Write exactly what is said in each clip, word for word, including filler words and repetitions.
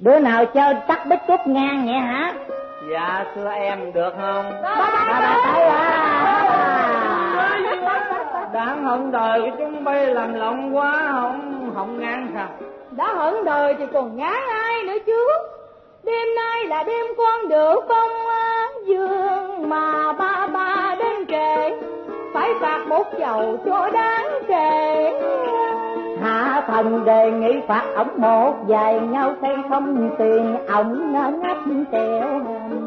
Đứa nào chơi tắt bích cúc ngang vậy hả? Dạ thưa em, được không? Ba ba tới à. Đáng hận đời của chúng bay làm lộng quá, không không ngang sao? Đã hận đời thì còn ngán ai nữa chứ. Đêm nay là đêm con được phong dương, mà ba ba đến trễ phải phạt một chầu cho đáng kể. Hạ thần đề nghị phạt ổng một vài nhau xây không tiền ổng ngắt treo.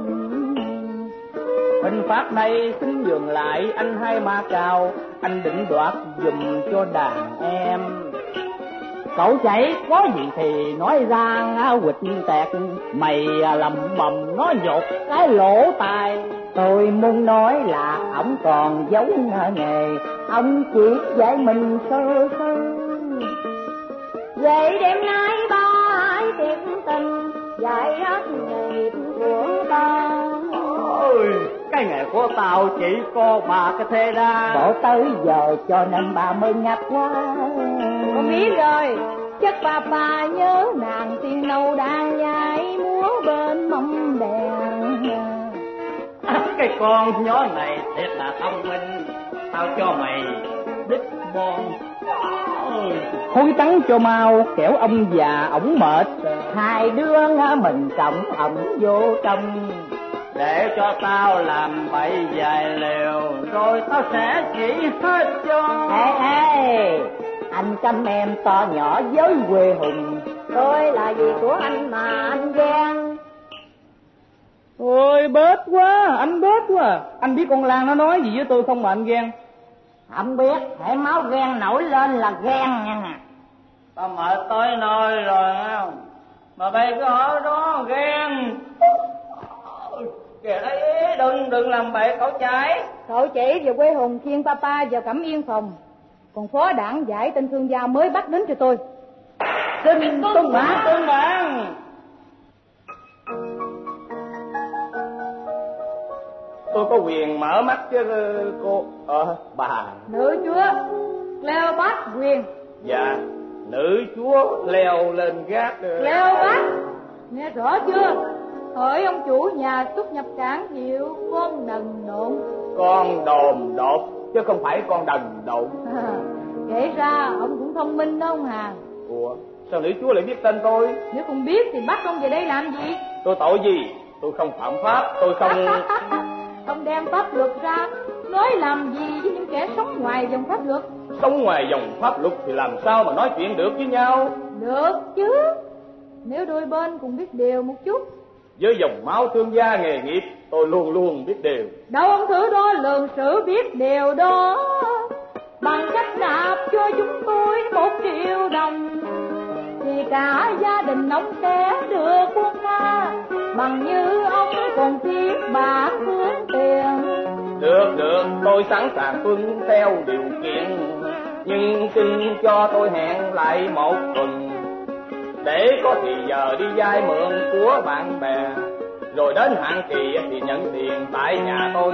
Hình phạt này xin dừng lại anh hai ma cao, anh định đoạt dùm cho đàn em. Cậu chảy có gì thì nói ra quỵt tẹt, mày lầm bầm nói nhột cái lỗ tai. Tôi muốn nói là ổng còn giấu nghề, ông chỉ dạy mình sơ sơ. Vậy đêm nay ba hãy tiệc tình, dạy hết nghề của ta. Ôi, cái nghề của tao chỉ có ba cái thế đa. Bộ tới giờ cho nên bà mới ngặt quá. Con biết rồi, chắc bà bà nhớ nàng tiên nâu đang nhảy múa bên mâm đèn. À, cái con nhó này thiệt là thông minh, tao cho mày đích bon. Hối tắng cho mau, kẻo ông già ổng mệt. Hai đứa mình cộng ổng vô trong, để cho tao làm bậy vài liều, rồi tao sẽ chỉ hết cho. Ê ê, anh chăm em to nhỏ với quê hùng, tôi là gì của anh mà anh ghen. Ôi bớt quá, anh bớt quá. Anh biết con Lan nó nói gì với tôi không mà anh ghen? Không biết, thể máu ghen nổi lên là ghen nha. Tao mệt tới nơi rồi không? Mà bây cứ ở đó ghen. Kìa đấy, đừng đừng làm bậy cậu chạy. Cậu chỉ về quê hùng khiêng papa vào Cẩm Yên phòng. Còn phó đảng giải tên thương gia mới bắt đến cho tôi. Xin tung bản tung bản. Tôi có quyền mở mắt chứ cô ờ bà. Nữ chúa leo bát quyền. Dạ, nữ chúa leo lên gác. Leo bát, nghe rõ chưa? Hỡi ông chủ nhà xuất nhập cảng hiệu con đần độn. Con đồn đột chứ không phải con đần độn. À, kể ra ông cũng thông minh đó ông Hà. Ủa, sao nữ chúa lại biết tên tôi? Nếu không biết thì bắt ông về đây làm gì? Tôi tội gì? Tôi không phạm pháp, tôi không... Ông đem pháp luật ra, nói làm gì với những kẻ sống ngoài dòng pháp luật? Sống ngoài dòng pháp luật thì làm sao mà nói chuyện được với nhau? Được chứ, nếu đôi bên cùng biết điều một chút. Với dòng máu thương gia nghề nghiệp, tôi luôn luôn biết điều. Đâu ông thử đo lường sử biết điều đó, bằng cách nạp cho chúng tôi một triệu đồng, thì cả gia đình ông sẽ được buông tha. Bằng như ông còn thiết bạc phương tiền. Được, được, tôi sẵn sàng tuân theo điều kiện, nhưng xin cho tôi hẹn lại một tuần, để có thì giờ đi vay mượn của bạn bè, rồi đến hạn kỳ thì nhận tiền tại nhà tôi.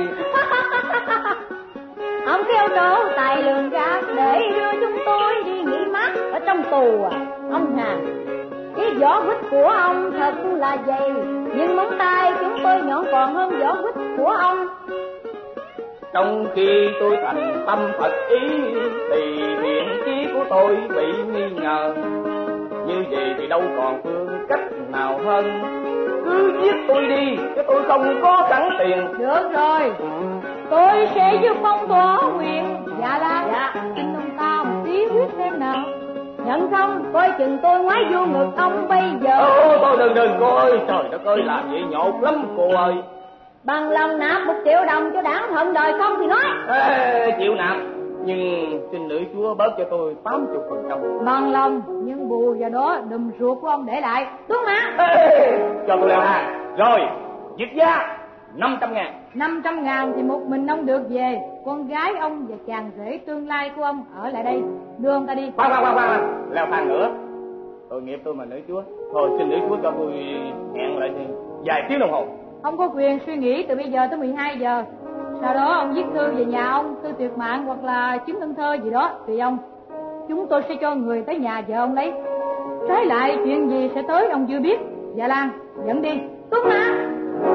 Ông kêu đổ tài lường gạt để đưa chúng tôi đi nghỉ mát ở trong tù à? Ông Hà, cái vỏ quýt của ông thật là dày, nhưng móng tay chúng tôi nhọn còn hơn vỏ quýt của ông. Trong khi tôi thành tâm thật ý, thì thiện chí của tôi bị nghi ngờ. Như vậy thì đâu còn phương cách nào hơn, cứ giết tôi đi, chứ tôi không có sẵn tiền. Được rồi, tôi sẽ giúp ông tỏ nguyện. Dạ là dạ, xin ông ta một tí quyết xem nào. Nhận không, coi chừng tôi ngoái vô ngực ông bây giờ. Ôi, thôi đừng đừng cô ơi, trời đất ơi, làm vậy nhột lắm cô ơi. Bằng lòng nạp một triệu đồng cho đảng hận đời không thì nói. Ê, chịu nạp, nhưng xin nữ chúa bớt cho tôi tám mươi phần trăm. Bằng lòng, nhưng bù vào đó đùm ruột của ông để lại. Đúng mà. Ê, cho tôi leo hàng. Rồi, dứt giá năm trăm ngàn. Năm trăm ngàn thì một mình ông được về. Con gái ông và chàng rể tương lai của ông ở lại đây. Đưa ông ta đi. Khoan khoan khoan khoan, leo thang nữa. Tội nghiệp tôi mà nữ chúa. Thôi xin nữ chúa cho tôi hẹn lại thì vài tiếng đồng hồ. Ông có quyền suy nghĩ từ bây giờ tới mười hai giờ. Sau đó ông viết thư về nhà ông, thư tuyệt mạng hoặc là chứng thân thơ gì đó, tùy ông. Chúng tôi sẽ cho người tới nhà vợ ông lấy. Trái lại chuyện gì sẽ tới ông chưa biết. Dạ Lan, dẫn đi. Tuân Hạ.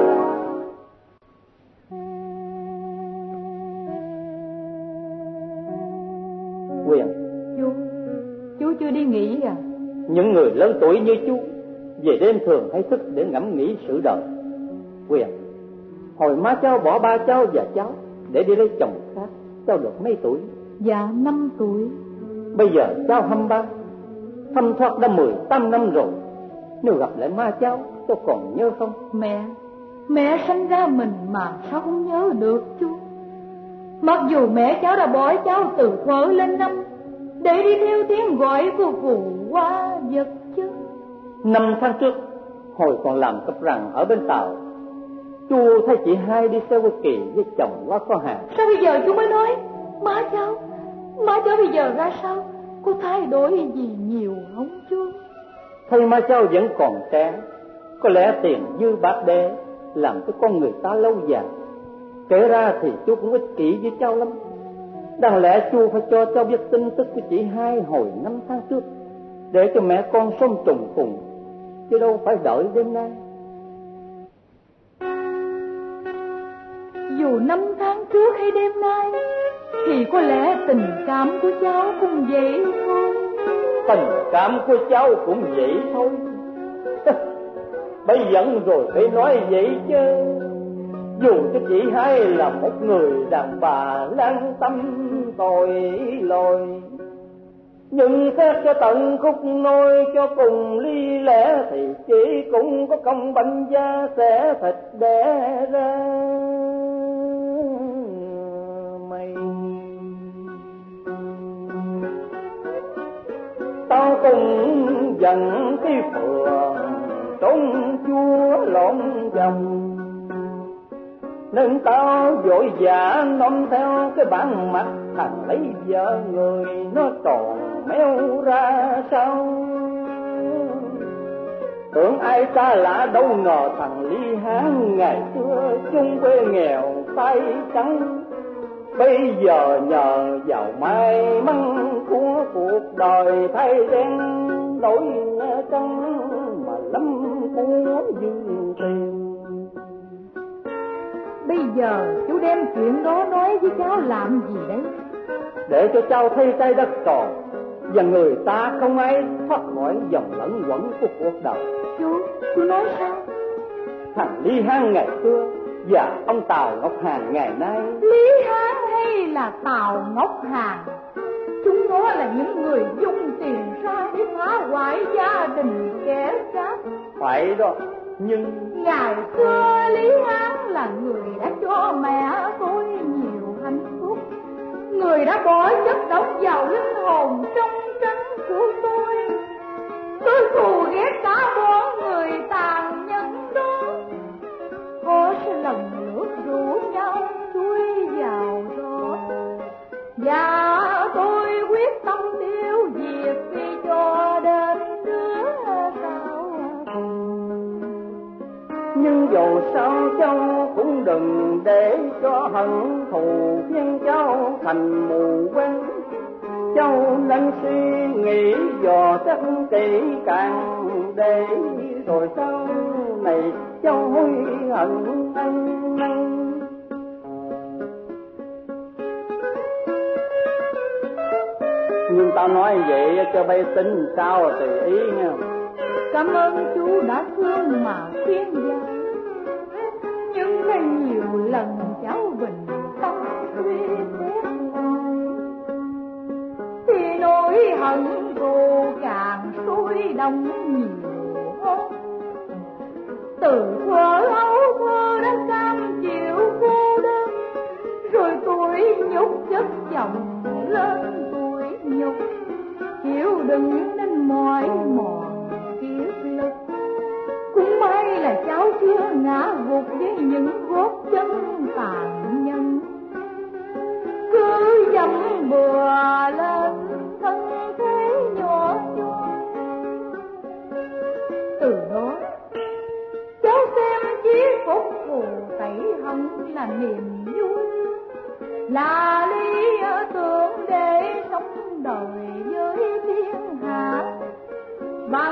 Quyền. Chú, chú chưa đi nghỉ à? Những người lớn tuổi như chú về đêm thường hay thức để ngẫm nghĩ sự đời. Quyền, hồi má cháu bỏ ba cháu và cháu để đi lấy chồng khác, cháu được mấy tuổi? Dạ năm tuổi. Bây giờ cháu hăm ba, thâm thoát đã mười tám năm rồi. Nếu gặp lại má cháu, cháu còn nhớ không? Mẹ, mẹ sanh ra mình mà sao không nhớ được chú? Mặc dù mẹ cháu đã bỏ cháu từ thuở lên năm để đi theo tiếng gọi của vụ qua vật chất. Năm tháng trước, hồi còn làm cấp rằng ở bên Tàu, chú thấy chị hai đi xe qua Kỳ với chồng qua kho hàng. Sao bây giờ chú mới nói? Má cháu, má cháu bây giờ ra sao? Có thay đổi gì nhiều không chú? Thấy má cháu vẫn còn trẻ, có lẽ tiền dư bạc đế làm cho con người ta lâu dài. Kể ra thì chú cũng ích kỷ với cháu lắm. Đáng lẽ chú phải cho cháu biết tin tức của chị hai hồi năm tháng trước, để cho mẹ con sống trùng phùng, chứ đâu phải đợi đêm nay. Dù năm tháng trước hay đêm nay thì có lẽ tình cảm của cháu cũng vậy thôi. Tình cảm của cháu cũng vậy thôi. Bây giờ rồi phải nói vậy chứ. Dù cho chị hai là một người đàn bà lăng tâm tội lỗi, nhưng xét cho tận khúc nôi cho cùng ly lẽ, thì chị cũng có công bánh da xẻ thịt đẻ ra mày. Tao cũng giận cái phượng trốn chúa lộn dòng, nên tao vội vã nôm theo cái bản mặt thằng lấy vợ người nó tròn méo ra sao. Tưởng ai xa lạ đâu ngờ thằng Lý Hán ngày xưa chung quê nghèo tay trắng, bây giờ nhờ vào may mắn của cuộc đời thay đen đổi trắng mà lắm của dương tiền. Bây giờ chú đem chuyện đó nói với cháu làm gì đấy? Để cho cháu thấy trái đất tròn và người ta không ai thoát khỏi dòng lẫn quẩn của cuộc đời. Chú, chú nói sao? Thằng Lý Hán ngày xưa và ông Tào Ngọc Hàn ngày nay. Lý Hán hay là Tào Ngọc Hàn, chúng nó là những người dùng tiền ra để phá hoại gia đình kẻ khác. Phải đó, nhưng ngày xưa Lý Hán là người đã cho mẹ tôi nhiều hạnh phúc, người đã bỏ chất độc vào linh hồn trong trắng của tôi. Tôi thù ghét cả bọn người tàn nhẫn đó. Họ sẽ lần lượt rủ nhau chui vào đó, và tôi quyết tâm tiêu diệt khi cho đến đứa sau. Nhưng dù sao cháu cũng đừng để cho hận thù khiến cháu thành mù quáng. Cháu nên suy nghĩ dò xét kỹ càng, để rồi sau này cháu hối hận ăn năn. Nhưng tao nói vậy cho bay tính sao tùy ý nha. Cảm ơn chú đã thương mà khuyên giải, nhưng đã nhiều lần cháu bình tâm suy xét lại, thì nỗi hận thù càng sôi động nhiều hơn. Từ thuở ấu thơ đã cam chịu cô đơn, rồi tuổi nhục chất chồng lên tuổi nhục, chịu đựng nên mỏi mòn kiếp lực. Cũng may là cháu chưa ngã gục với những gót chân tàn nhân, cứ dầm bừa lên thân thế nhỏ nhoi. Từ đó cháu xem chí phục thù tẩy hận là niềm vui, là lý tưởng để sống đời với thiên hạ. Và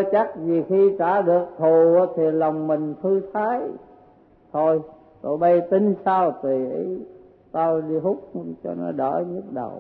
chắc vì khi trả được thù thì lòng mình thư thái. Thôi tụi bay tính sao tùy ý, tao đi hút cho nó đỡ nhức đầu.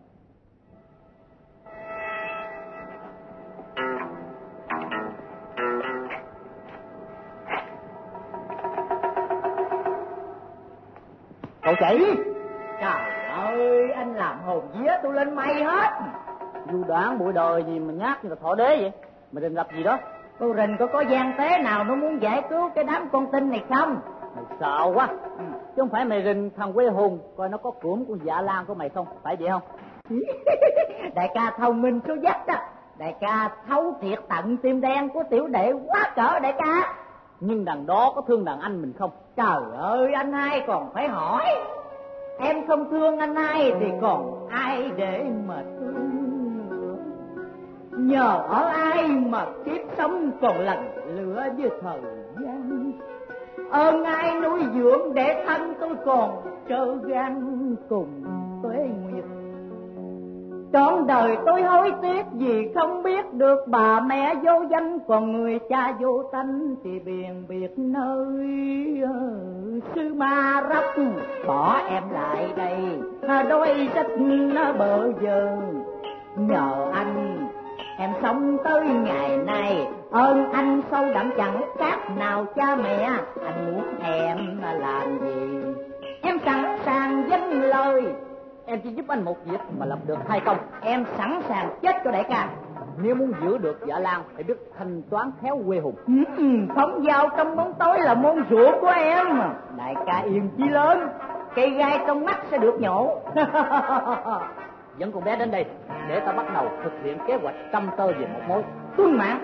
Cậu chạy. Trời ơi, anh làm hồn vía tôi lên mây hết. Du đoán buổi đời gì mà nhát như là thỏ đế vậy? Mày định lập gì đó? Cô Rình có có gian tế nào nó muốn giải cứu cái đám con tin này không? Mày sợ quá. Ừ. Chứ không phải mày rình thằng quê hùng coi nó có cưỡng con Dạ Lan của mày không, phải vậy không? Đại ca thông minh số dách đó. Đại ca thấu thiệt tận tim đen của tiểu đệ quá cỡ đại ca. Nhưng đằng đó có thương đàn anh mình không? Trời ơi, anh hai còn phải hỏi. Em không thương anh hai thì còn ai để mà thương nữa. Nhờ ở ai mà kiếp sống còn lần lửa với thời gian. Ơn ai nuôi dưỡng để thân tôi còn trơ gan cùng tuế nguyệt. Trọn đời tôi hối tiếc vì không biết được bà mẹ vô danh, còn người cha vô tánh thì biền biệt nơi sư ma rắp. Bỏ em lại đây đôi sách bờ giờ. Nhờ anh em sống tới ngày nay, ơn anh sâu đậm chẳng khác nào cha mẹ. Anh muốn em làm gì em sẵn sàng dâng lời. Em chỉ giúp anh một việc mà lập được hai công. Em sẵn sàng chết cho đại ca. Nếu muốn giữ được Dạ Lan phải biết thanh toán khéo quê hùng. Ừ, phóng dao trong bóng tối là môn ruột của em. Đại ca yên chí lớn, cây gai trong mắt sẽ được nhổ. Dẫn con bé đến đây để ta bắt đầu thực hiện kế hoạch trăm tơ về một mối. Tuân mạng.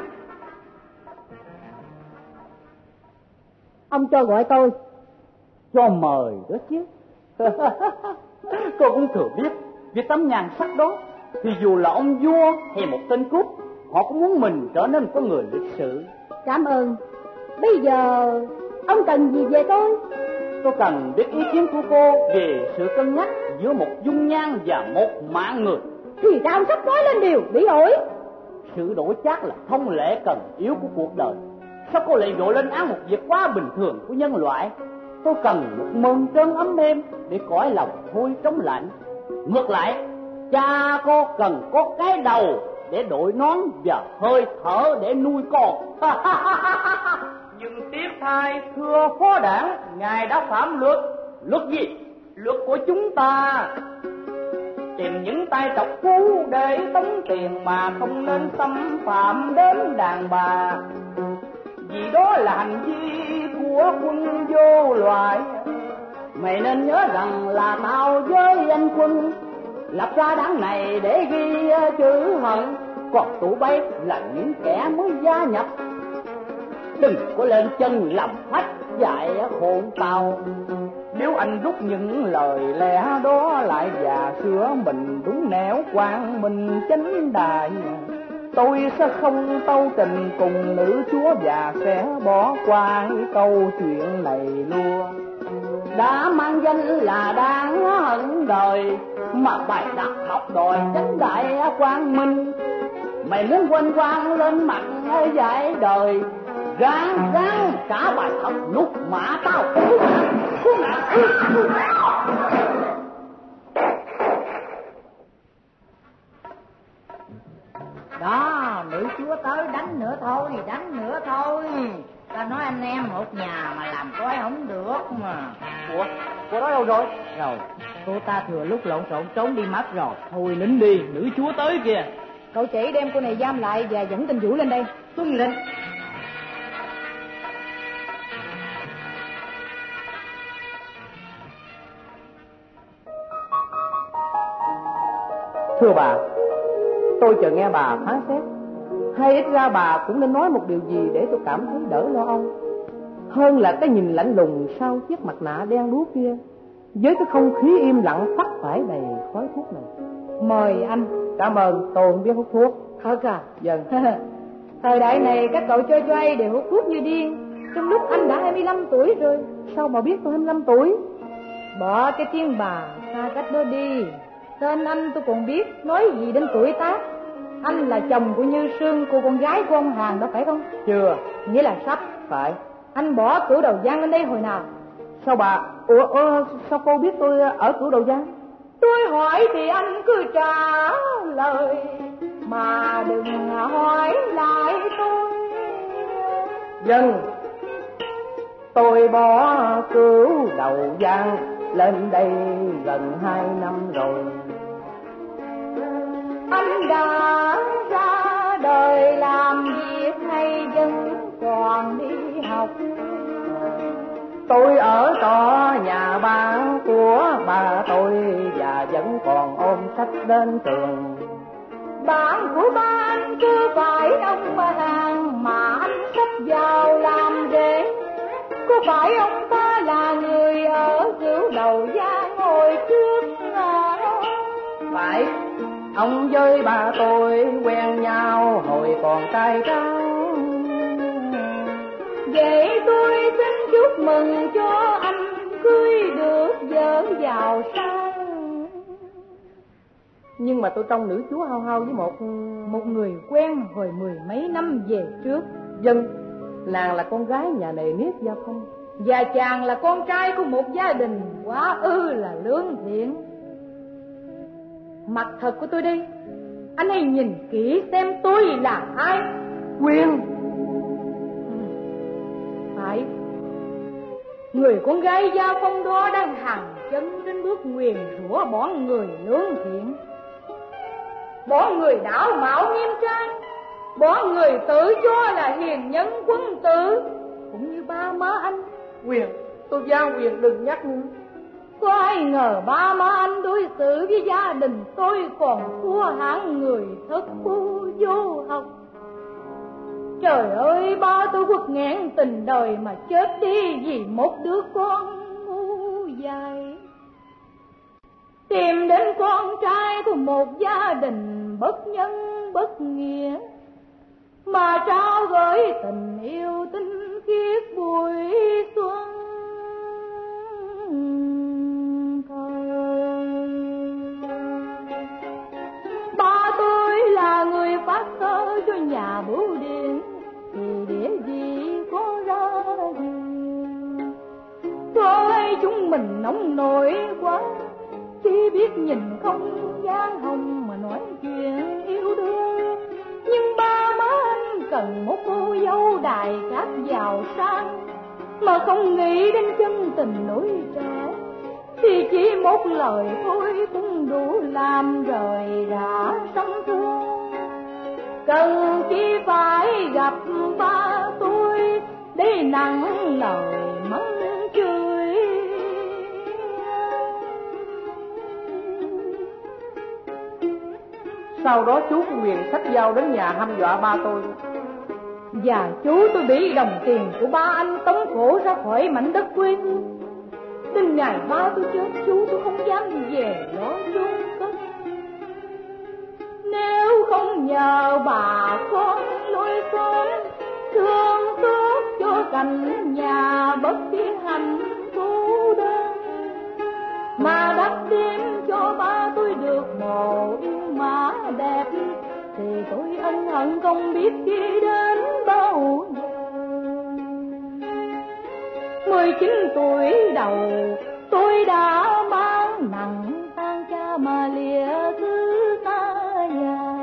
Ông cho gọi tôi. Cho mời đó chứ. Cô cũng thừa biết vì tấm nhan sắc đó thì dù là ông vua hay một tên cướp, họ cũng muốn mình trở nên có người lịch sự. Cảm ơn. Bây giờ ông cần gì về tôi? Tôi cần biết ý kiến của cô về sự cân nhắc giữa một dung nhan và một mạng người. Thì ra ông sắp nói lên điều bị ổi. Sự đổi chác là thông lệ cần yếu của cuộc đời. Sao cô lại vội lên án một việc quá bình thường của nhân loại? Tôi cần một mơn trơn ấm êm để cõi lòng thôi trống lạnh. Ngược lại, cha cô cần có cái đầu để đội nón và hơi thở để nuôi con. Nhưng tiếc thay thưa phó đảng, ngài đã phạm luật. Luật gì? Luật của chúng ta. Tìm những tay trọc phú để tống tiền mà không nên xâm phạm đến đàn bà, vì đó là hành vi của quân vô loại. Mày nên nhớ rằng là tao với anh Quân lập ra đảng này để ghi chữ hận, còn tụi bay là những kẻ mới gia nhập. Đừng có lên chân làm phách dại khôn tao. Nếu anh rút những lời lẽ đó lại và sửa mình đúng nẻo quang minh chánh đại, tôi sẽ không tâu tình cùng nữ chúa và sẽ bỏ qua câu chuyện này luôn. Đã mang danh là đáng hận đời mà bài đặt học đòi chánh đại quang minh. Mày muốn quên quang lên mặt dạy đời, ráng ráng cả bài học lúc mã tao. Đó, nữ chúa tới đánh nữa thôi, đánh nữa thôi. Ta nói anh em một nhà mà làm coi không được mà. Ủa, cô đó đâu rồi? Rồi, cô ta thừa lúc lộn xộn trốn đi mất rồi. Thôi lính đi, nữ chúa tới kìa. Cậu chỉ đem cô này giam lại và dẫn tên Vũ lên đây. Tuân lệnh. Thưa bà, tôi chờ nghe bà phán xét, hay ít ra bà cũng nên nói một điều gì để tôi cảm thấy đỡ lo âu, hơn là cái nhìn lạnh lùng sau chiếc mặt nạ đen đúa kia, với cái không khí im lặng phắt phải đầy khói thuốc này. Mời anh. Cảm ơn, tôi không biết hút thuốc. Thật à? Vâng. Thời đại này các cậu chơi choay đều hút thuốc như điên, trong lúc anh đã hai mươi lăm tuổi rồi. Sao bà biết tôi hai mươi lăm tuổi? Bỏ cái tiếng bà xa cách đó đi. Tên anh tôi còn biết, nói gì đến tuổi tác. Anh là chồng của Như Sương, cô con gái của ông Hàng đó phải không? Chưa. Nghĩa là sắp. Phải. Anh bỏ Cửu Đầu Giang lên đây hồi nào? Sao bà? Ủa, ủa sao cô biết tôi ở Cửu Đầu Giang? Tôi hỏi thì anh cứ trả lời, mà đừng hỏi lại tôi. Dân, tôi bỏ Cửu Đầu Giang lên đây gần hai năm rồi. Anh đã ra đời làm việc hay vẫn còn đi học? Tôi ở trọ nhà ba của bà tôi và vẫn còn ôm sách đến trường. Bạn của ba anh cứ phải ông bà Hàng mà anh sắp vào làm rể. Có phải ông ta là người ở Cửu Đầu Giang hồi trước à? Phải. Ông với bà tôi quen nhau hồi còn trai trắng. Vậy tôi xin chúc mừng cho anh cưới được vợ giàu sang. Nhưng mà tôi trông nữ chúa hao hao với một một người quen hồi mười mấy năm về trước. Dân, nàng là con gái nhà nề nếp Gia Phong, và chàng là con trai của một gia đình quá ư là lương thiện. Mặt thật của tôi đây, anh hãy nhìn kỹ xem tôi là ai. Quyên. Phải, người con gái Gia Phong đó đang hàng chân đến bước nguyền rủa bọn người lương thiện, bọn người đảo mạo nghiêm trang, bọn người tự cho là hiền nhân quân tử, cũng như ba má anh. Quyền, tôi giao Quyền đừng nhắc nữa. Có ai ngờ ba má anh đối xử với gia đình tôi còn thua hẳn người thất phu vô học. Trời ơi, ba tôi quật nghẹn tình đời mà chết đi vì một đứa con ngu dại. Tìm đến con trai của một gia đình bất nhân bất nghĩa, mà trao gửi tình yêu tinh khiết buổi xuân thời. Ba tôi là người phát thơ cho nhà Bưu Điện, thì địa vị có ra gì. Thôi chúng mình nóng nổi quá, chỉ biết nhìn không gian hồng mà nói chuyện yêu đương. Nhưng ba má anh cần một cô dâu đài cát giàu sang, mà không nghĩ đến chân tình nỗi trẻ, thì chỉ một lời thôi cũng đủ làm rời rã sông thương. Cần chỉ phải gặp ba tôi để nặng lời mắng chửi. Sau đó chú có quyền xách dao đến nhà hăm dọa ba tôi. Và chú tôi bị đồng tiền của ba anh tống cổ ra khỏi mảnh đất quê hương. Đến ngày ba tôi chết, chú tôi không dám về đó chôn cất. Nếu không nhờ bà con lối xóm thương tốt cho cảnh nhà bất biết hạnh cô đơn, mà đắp đêm cho ba tôi được mồ yêu má đẹp, thì tôi ân hận không biết khi đến bao giờ. Mười chín tuổi đầu tôi đã mang nặng tang cha mà lìa thứ ta nhà.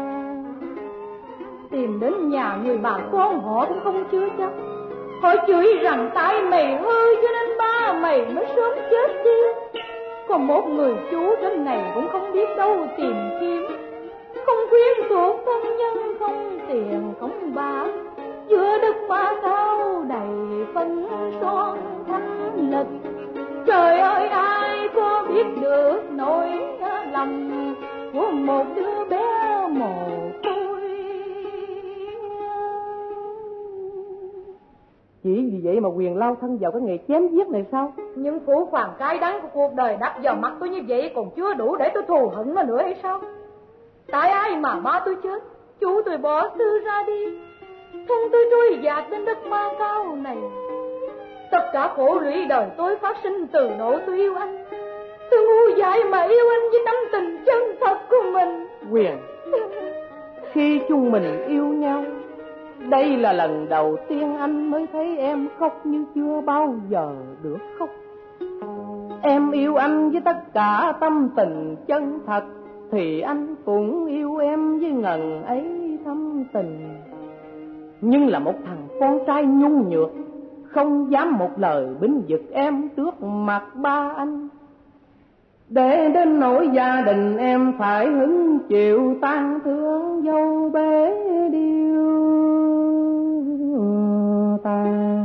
Tìm đến nhà người bà con họ cũng không chưa chắc. Họ chửi rằng tại mày hư cho nên ba mày mới sớm chết đi. Còn một người chú trên này cũng không biết đâu tìm kiếm, không quyến thuộc thân nhân, không tiền không bạc, giữa đất ba cao đầy phân son thanh lịch. Trời ơi, ai có biết được nỗi lòng của một đứa bé mồ côi. Chỉ vì vậy mà Quyền lao thân vào cái nghề chém giết này sao? Những phũ phàng cái đắng của cuộc đời đập vào mặt tôi như vậy còn chưa đủ để tôi thù hận nó nữa hay sao? Tại ai mà ba tôi chết, chú tôi bỏ sư ra đi, thân tôi trôi dạt đến đất ma cao này. Tất cả khổ lụy đời tôi phát sinh từ độ tôi yêu anh. Tôi ngu dại mà yêu anh với tấm tình chân thật của mình. Quyền, khi chung mình yêu nhau. Đây là lần đầu tiên anh mới thấy em khóc như chưa bao giờ được khóc. Em yêu anh với tất cả tâm tình chân thật, thì anh cũng yêu em với ngần ấy thâm tình. Nhưng là một thằng con trai nhu nhược, không dám một lời binh vực em trước mặt ba anh. Để đến nỗi gia đình em phải hứng chịu tang thương dâu bé điêu tàn.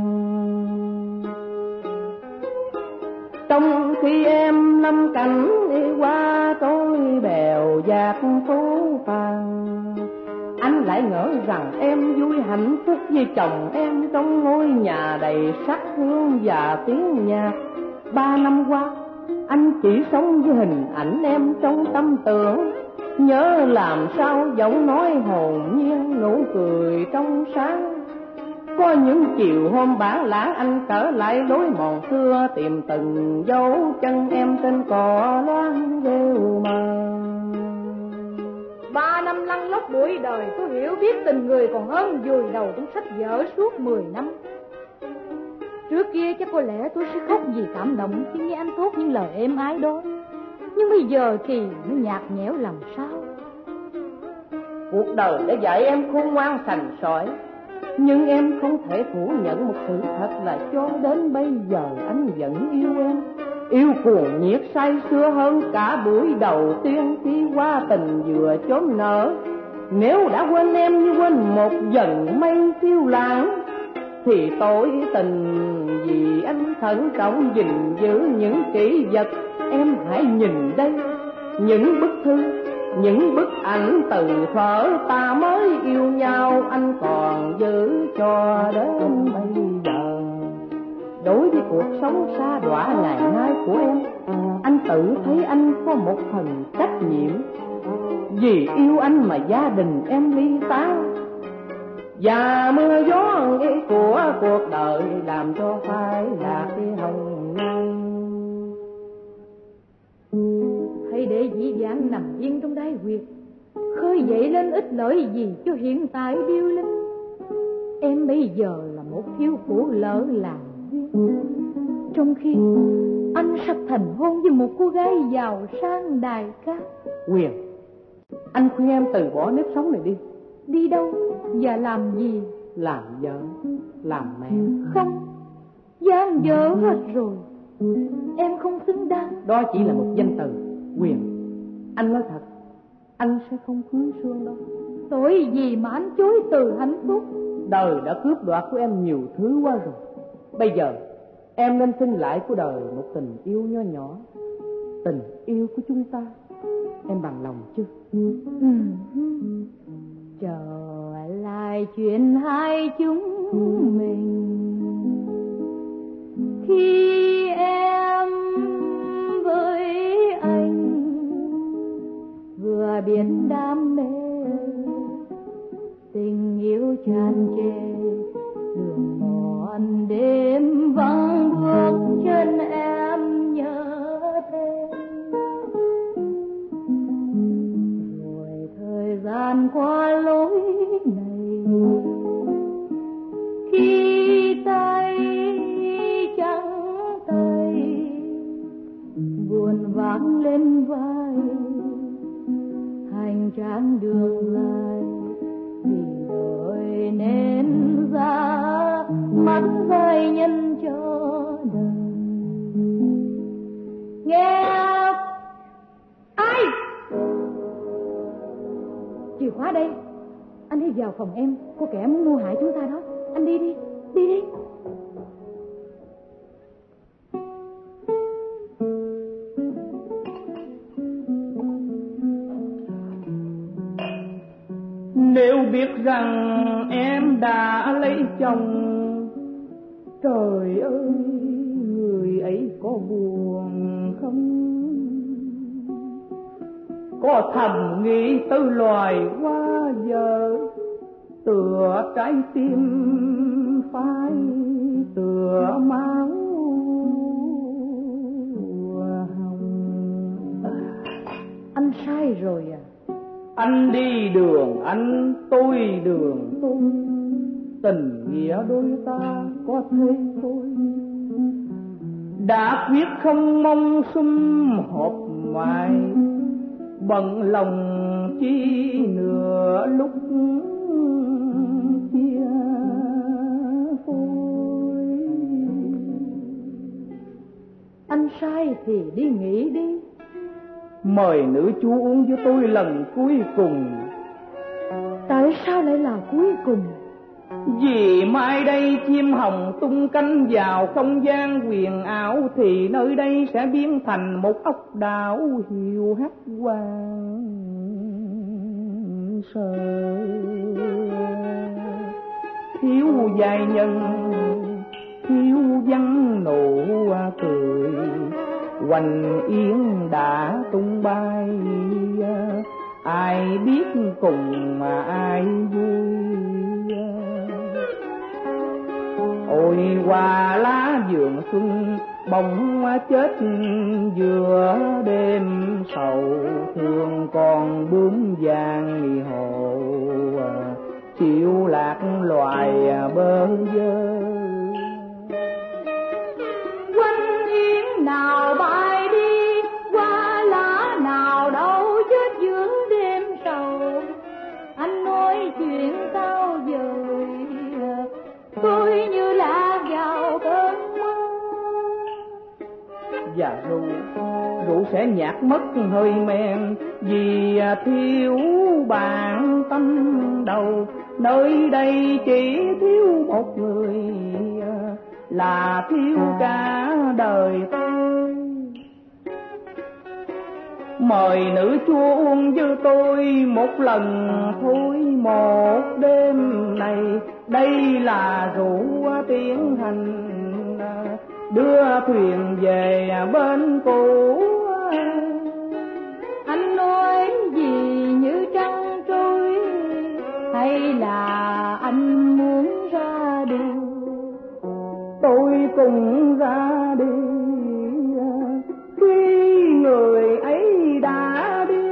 Trong khi em lâm cảnh đi qua trôi bèo dạt phố phàng, anh lại ngỡ rằng em vui hạnh phúc với chồng em trong ngôi nhà đầy sắc hương và tiếng nhạc. Ba năm qua anh chỉ sống với hình ảnh em trong tâm tưởng, nhớ làm sao giọng nói hồn nhiên, nụ cười trong sáng. Có những chiều hôm bản lãng anh trở lại lối mòn xưa, tìm từng dấu chân em trên cỏ loan rêu mờ. Ba năm lăn lóc buổi đời, tôi hiểu biết tình người còn hơn vùi đầu trong sách vở suốt mười năm. Trước kia chắc có lẽ tôi sẽ khóc vì cảm động khi nghe anh thốt những lời êm ái đó, nhưng bây giờ thì nó nhạt nhẽo làm sao. Cuộc đời đã dạy em khôn ngoan sành sỏi, nhưng em không thể phủ nhận một sự thật là cho đến bây giờ anh vẫn yêu em. Yêu cuồng nhiệt say sưa hơn cả buổi đầu tiên khi qua tình vừa chớm nở. Nếu đã quên em như quên một dần mây phiêu lãng, thì tội tình vì anh thận trọng gìn giữ những kỷ vật. Em hãy nhìn đây, những bức thư, những bức ảnh từ thuở ta mới yêu nhau, anh còn giữ cho đến bây giờ. Đối với cuộc sống xa đọa ngày nay của em, anh tự thấy anh có một phần trách nhiệm. Vì yêu anh mà gia đình em ly tán, và mưa gió nghĩ của cuộc đời làm cho phai lạc hồng ngang. Hãy để dĩ vãng nằm yên trong đáy huyệt, khơi dậy lên ít lợi gì cho hiện tại điêu linh. Em bây giờ là một thiếu phụ lỡ làng duyên, trong khi anh sắp thành hôn với một cô gái giàu sang đài cát. Quyền, anh khuyên em từ bỏ nếp sống này đi. Đi đâu và làm gì? Làm vợ, làm mẹ. Không, gian dở hết rồi. Em không xứng đáng. Đó chỉ là một danh từ. Quyền, anh nói thật, anh sẽ không cưới Sương đâu. Tội gì mà anh chối từ hạnh phúc? Đời đã cướp đoạt của em nhiều thứ quá rồi. Bây giờ em nên xin lại của đời một tình yêu nho nhỏ, tình yêu của chúng ta. Em bằng lòng chứ? Ừ. Trở lại chuyện hai chúng mình, khi em với anh vừa biết đam mê, tình yêu tràn trề, đường mòn đêm vắng bước chân em nhớ thêm. Rồi thời gian qua lối này, khi tay trắng tay buồn vắng lên vai, hành trang đường dài vì đời nên ra mắt vai nhân cho đời. Nghe ai? Chìa khóa đây. Anh đi vào phòng em, có kẻ muốn mua hại chúng ta đó. Anh đi đi, đi đi. Nếu biết rằng em đã lấy chồng, trời ơi người ấy có buồn không? Có thầm nghĩ tới loài hoa giờ, tựa trái tim phai tựa máu hồng. Anh sai rồi à. Anh đi đường anh, tôi đường tôi, tình nghĩa đôi ta có thế thôi. Đã quyết không mong sum họp mãi, bận lòng chi nửa lúc chia phôi. Anh sai thì đi nghỉ đi. Mời nữ chú uống với tôi lần cuối cùng. Tại sao lại là cuối cùng? Vì mai đây chim hồng tung cánh vào không gian huyền ảo, thì nơi đây sẽ biến thành một ốc đảo hiu hắt hoang sơ. Thiếu giai nhân, thiếu vắng nụ cười, hoành yến đã tung bay, ai biết cùng mà ai vui. Ôi hoa lá vườn xuân bỗng chết giữa đêm sầu, thương con bướm vàng hồ chịu lạc loài bơ vơ. Quanh yến nào bay đi, hoa lá nào đâu chết giữa đêm sầu. Anh nói chuyện sao vời, tôi như lạc vào cơn mơ. Và rượu, rượu sẽ nhạt mất hơi men, vì thiếu bạn tâm đầu. Nơi đây chỉ thiếu một người, là thiếu cả đời tôi. Mời nữ chúa uống với tôi một lần thôi, một đêm này. Đây là rượu tiến hành, đưa thuyền về bên cũ. Anh nói gì như trăng trôi, hay là anh muốn ra đi? Tôi cùng ra đi khi người ấy đã đi.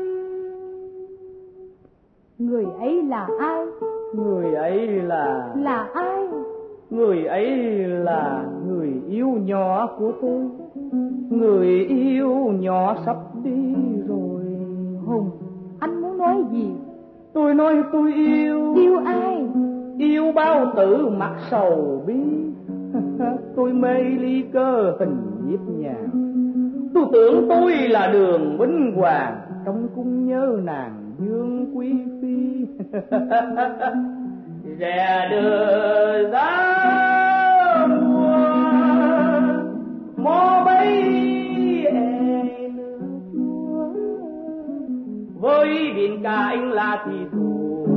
Người ấy là ai? Người ấy là... Là ai? Người ấy là người yêu nhỏ của tôi. Người yêu nhỏ sắp đi rồi. Hùng, anh muốn nói gì? Tôi nói tôi yêu. Yêu ai? Yêu bao tử mặt sầu bi. Tôi mê ly cơ hình nhiếp nhàng. Tôi tưởng tôi là Đường Bính Hoàng, trong cung nhớ nàng Dương Quý Phi. Rè đưa giá mùa mò bấy em chúa, với biển ca anh là thị thủ,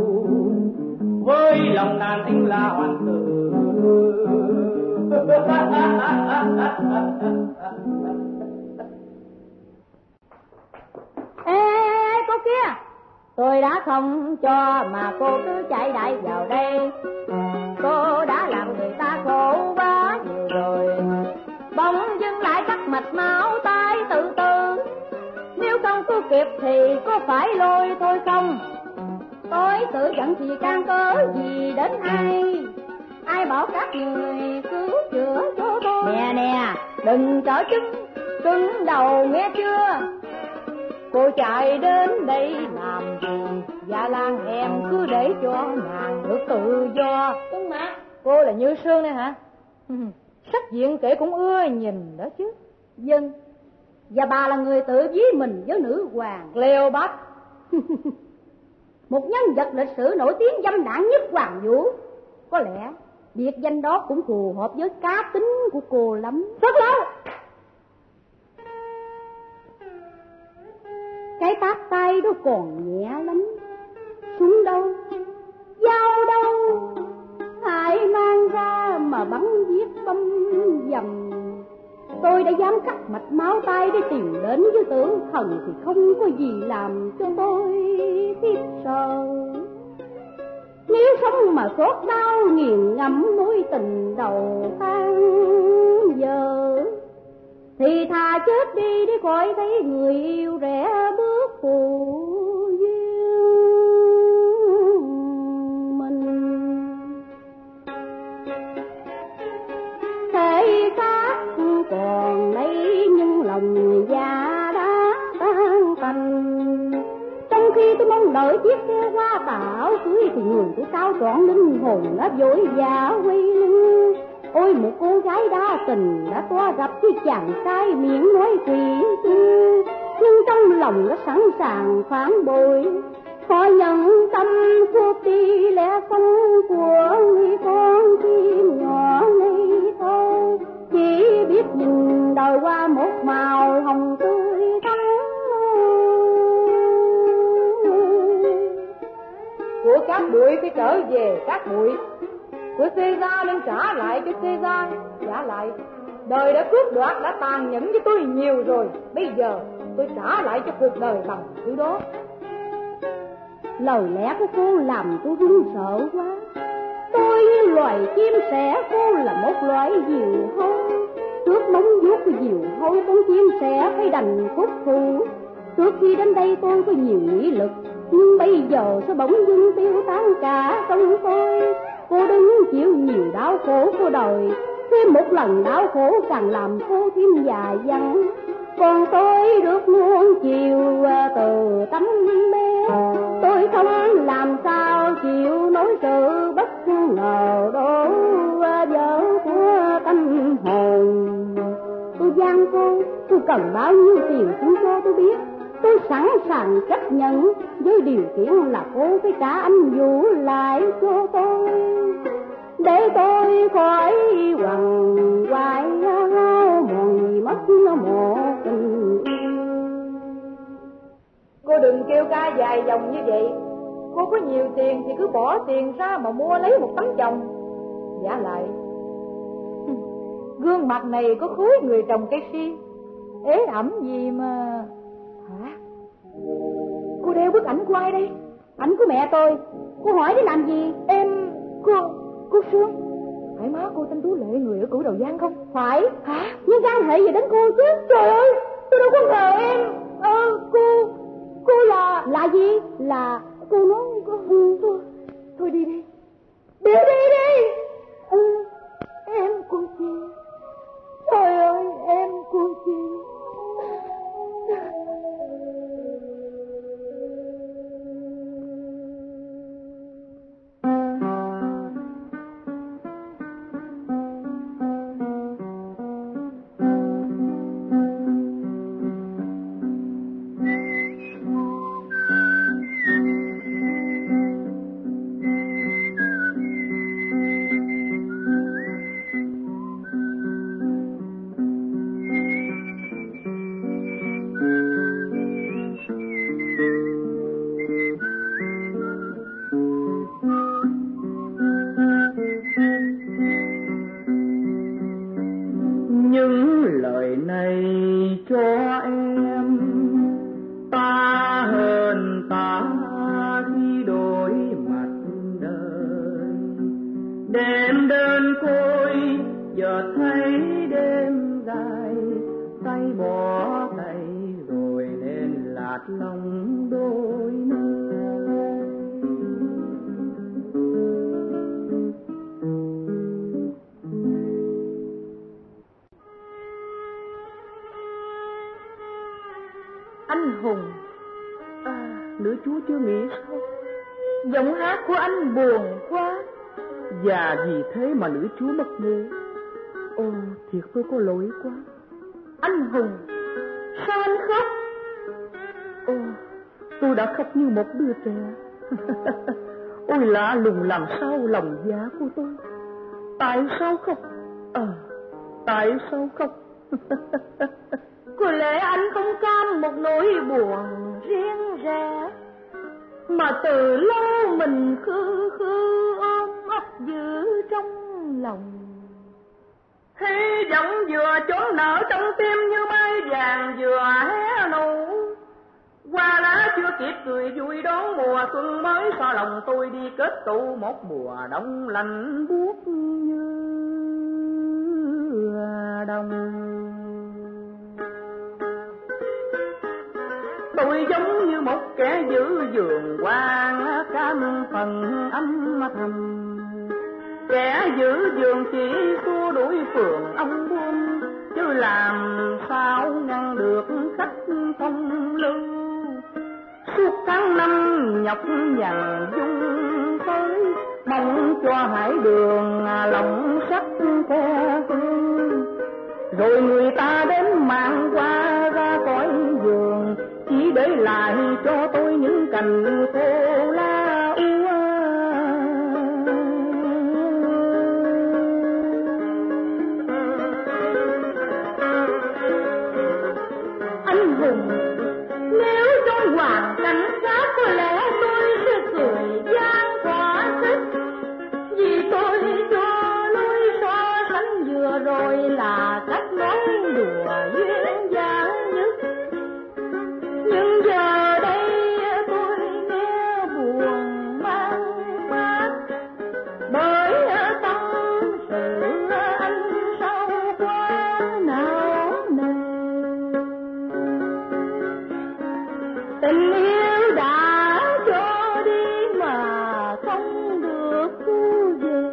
với lòng đàn anh là hoàng tử. Ê, ê, cô kia, tôi đã không cho mà cô cứ chạy đại vào đây. Cô đã làm người ta khổ quá nhiều rồi, bỗng dưng lại cắt mạch máu tay từ từ. Nếu không cứu kịp thì có phải lôi thôi không? Tôi tự giận thì can cớ gì đến ai? Ai bảo các người cứu chữa cho tôi? Nè nè, đừng trở chứng cứng đầu nghe chưa? Cô chạy đến đây làm gì? Dạ Lan em cứ để cho nàng được tự do. Đúng mà, cô là Như Sương đây hả? Sắc diện kể cũng ưa nhìn đó chứ. Dân, và bà là người tự ví mình với nữ hoàng Cleopatra. Một nhân vật lịch sử nổi tiếng dâm đảng nhất Hoàng Vũ. Có lẽ biệt danh đó cũng phù hợp với cá tính của cô lắm. Rất lâu. Cái tát tay đó còn nhẹ lắm. Súng đâu, dao đâu, hãy mang ra mà bắn giết băm dầm. Tôi đã dám cắt mạch máu tay để tìm đến với tưởng thần, thì không có gì làm cho tôi khiếp sợ. Nếu sống mà xót đau nghiền ngẫm mối tình đầu tháng giờ, thì thà chết đi để khỏi thấy người yêu rẽ bước phù du. tôi mong đợi chiếc xe ra tạo cưới thì người tôi cao trọn linh hồn đã vội vã quay lưng. Ôi một cô gái đa tình đã toa gặp với chàng trai miệng nói quỷ tư, nhưng trong lòng đã sẵn sàng phản bội. Họ nhận tâm suốt đi lẽ sống của người con chim nhỏ ngây thơ, chỉ biết nhìn đời qua một màu hồng tươi thắm. Của các bụi phải trở về các bụi, của Caesar nên trả lại cho Caesar. Trả lại, đời đã cướp đoạt, đã tàn nhẫn với tôi nhiều rồi, bây giờ tôi trả lại cho cuộc đời bằng thứ đó. Lời lẽ của cô làm tôi run sợ quá. Tôi như loài chim sẻ, cô là một loại diều hâu. Trước móng vuốt của diều hâu, con chim sẻ phải đành cốt thủ. Trước khi đến đây tôi có nhiều nghị lực, nhưng bây giờ sao bỗng dưng tiêu tan cả trong tôi. Cô đứng chịu nhiều đau khổ của đời, thêm một lần đau khổ càng làm cô thêm già dặn. Còn tôi được nuông chiều từ tấm bé, tôi không làm sao chịu nỗi sự bất ngờ đổ vỡ của tâm hồn. Tôi gian cô, tôi cần bao nhiêu tiền cũng cho tôi biết. Tôi sẵn sàng chấp nhận với điều kiện là cô phải trả anh Vũ lại cho tôi, để tôi khỏi quằn quại mòn mất một tình yêu. Cô đừng kêu ca dài dòng như vậy. Cô có nhiều tiền thì cứ bỏ tiền ra mà mua lấy một tấm chồng. Giả lại, gương mặt này có khối người trồng cây si, ế ẩm gì mà. Hả? Cô đeo bức ảnh của ai đây? Ảnh của mẹ tôi. Cô hỏi để làm gì? Em... Cô... Cô Sương. Phải má cô tên Tú Lệ, người ở Cửu Đầu Giang không? Phải. Hả? Nhưng can hệ gì đến cô chứ? Trời ơi, tôi đâu có ngờ em. Ờ, cô... Cô là... Là gì? Là... Cô nói... Cô... Thôi, thôi đi đi. Đi đi đi. Ừ, em cô Chi. Trời ơi, em cô Chi. Anh Hùng. À, nữ chúa chưa nghĩ sao? Giọng hát của anh buồn quá. Và vì thế mà nữ chúa mất ngủ. Ồ, thiệt tôi có lỗi quá. Anh Hùng, sao anh khóc? Ồ, tôi đã khóc như một đứa trẻ. Ôi lạ lùng làm sao lòng dạ của tôi. Tại sao khóc? À, tại sao khóc? Có lẽ anh không cam một nỗi buồn riêng rẽ, mà từ lâu mình khư khư ôm ấp giữ trong lòng. Hy vọng vừa chốn nở trong tim như mai vàng vừa hé nụ. Hoa lá chưa kịp cười vui đón mùa xuân mới, so lòng tôi đi kết tụ một mùa đông lạnh buốt như đông. Tôi giống như một kẻ giữ vườn hoang cam phần âm thầm, kẻ giữ vườn chỉ xua đuổi phường ông buôn, chứ làm sao ngăn được khách phong lưu. Suốt tháng năm nhọc nhằn dung tới, mong cho hải đường lòng sắc khe hương. Rồi người ta đến mang qua ra cõi vườn, chỉ để lại cho tôi những cành khô lá úa. Anh hùng, nếu trong hoàn cảnh khác có lẽ tôi sẽ cười gian thỏa thích, vì tôi cho lối so sánh vừa rồi là cách nói đùa duyên dáng nhất. Nhưng giờ đây tôi nghe buồn mang mát, bởi tâm sự anh sao quá não nề. Tình yêu đã cho đi mà không được thu về,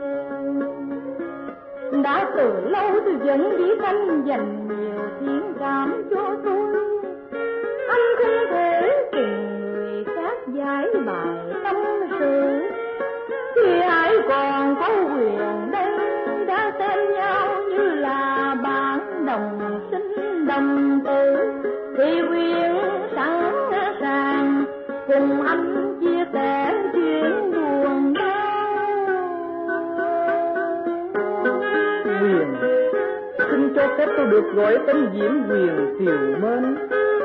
đã từ lâu tôi vẫn chỉ thanh dành nhiều thiện cảm cho tôi. Anh không thể cùng người khác giải bài tâm sự, khi ai còn có quyền đây đã xem nhau như là bạn đồng sinh đồng tử, thì quyền sẵn sàng cùng anh chia sẻ chuyện buồn đau. Quyền, xin cho phép tôi được gọi tên Diễm Quyền Kiều Mến.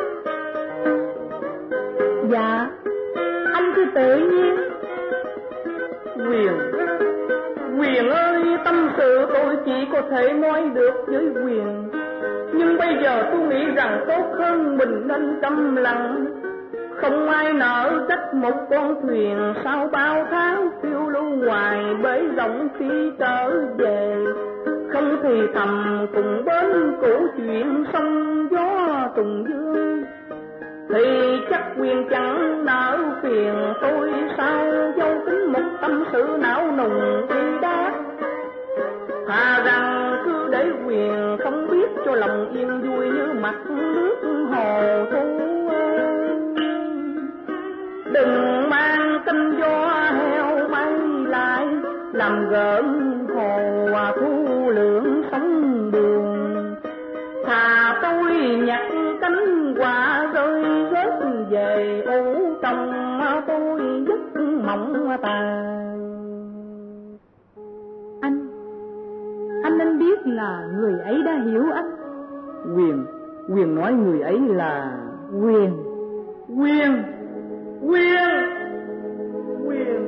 Dạ, anh cứ tự nhiên. Quyền, Quyền ơi, tâm sự tôi chỉ có thể nói được với Quyền, nhưng bây giờ tôi nghĩ rằng tốt hơn mình nên câm lặng. Không ai nỡ trách một con thuyền sau bao tháng phiêu lưu ngoài bể rộng khi trở về, không thì thầm cùng bên cổ chuyện sông gió tùng dương, thì chắc Quyền chẳng nỡ phiền tôi sao dâu tính một tâm sự não nùng bi đát. Thà rằng cứ để Quyền không biết cho lòng yên vui như mặt nước hồ thu. Đừng mang tin gió heo bay lại, làm gợn hồ thu lượng sóng buồn. Thà tôi nhặt cánh hoa rơi rớt về ủ trong tôi giấc mộng tàn. Anh, anh nên biết là người ấy đã hiểu anh. Quyền, Quyền nói người ấy là Quyền. Quyền, Quyền, Quyền.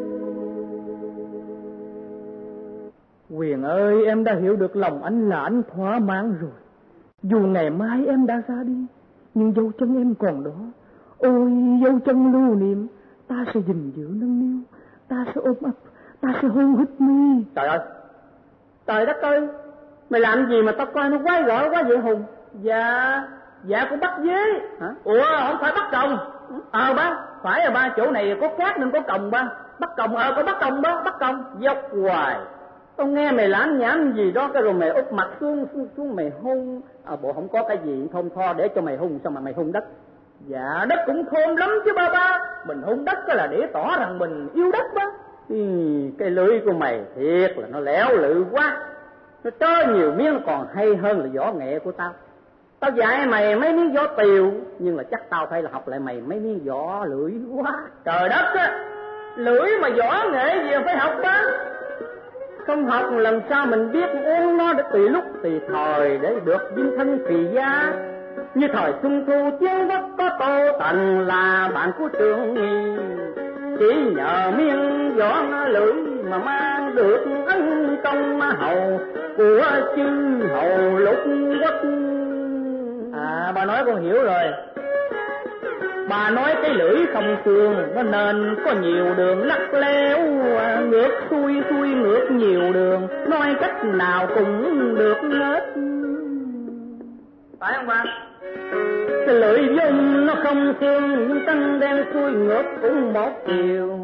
Quyền ơi, em đã hiểu được lòng anh là anh thỏa mãn rồi. Dù ngày mai em đã ra đi, nhưng dấu chân em còn đó. Ôi, dấu chân lưu niệm, ta sẽ gìn giữ nâng niu, ta sẽ ôm ấp, ta sẽ hôn hít mi. Trời ơi, trời đất ơi, mày làm gì mà tao coi nó quái gở quá vậy Hùng? Dạ, dạ cũng bắt dế. Hả? Ủa, không phải bắt còng. Ờ ba, phải rồi ba, chỗ này có cát nên có còng ba. Bắt còng, ờ có bắt còng ba, bắt còng. Dốc hoài. Tao nghe mày lãm nhảm gì đó, cái rồi mày úp mặt xuống, xuống, xuống mày hôn. À bộ không có cái gì thơm tho để cho mày hôn, sao mà mày hôn đất? Dạ, đất cũng thơm lắm chứ ba ba. Mình hôn đất là để tỏ rằng mình yêu đất ba. Ừ, cái lưỡi của mày thiệt là nó lẻo lự quá. Nó trơ nhiều miếng còn hay hơn là võ nghệ của tao. Tao dạy mày mấy miếng võ tiều, nhưng là chắc tao phải là học lại mày mấy miếng võ lưỡi quá. Trời đất á, lưỡi mà võ nghệ gì phải học ba. Không học làm sao mình biết uống nó để tùy lúc tùy thời để được viên thân kỳ gia. Như thời xuân thu chiến quốc có Tô Tần là bạn của Trương Nghi, chỉ nhờ miếng võ lưỡi mà mang được ân công hầu của chư hầu lục quốc. À, bà nói con hiểu rồi. Bà nói cái lưỡi không xương, nó nên có nhiều đường lắc léo, ngược xuôi xuôi ngược nhiều đường, nói cách nào cũng được hết. Phải không ba? Cái lưỡi dung nó không xương, nhưng căng đen xuôi ngược cũng một chiều.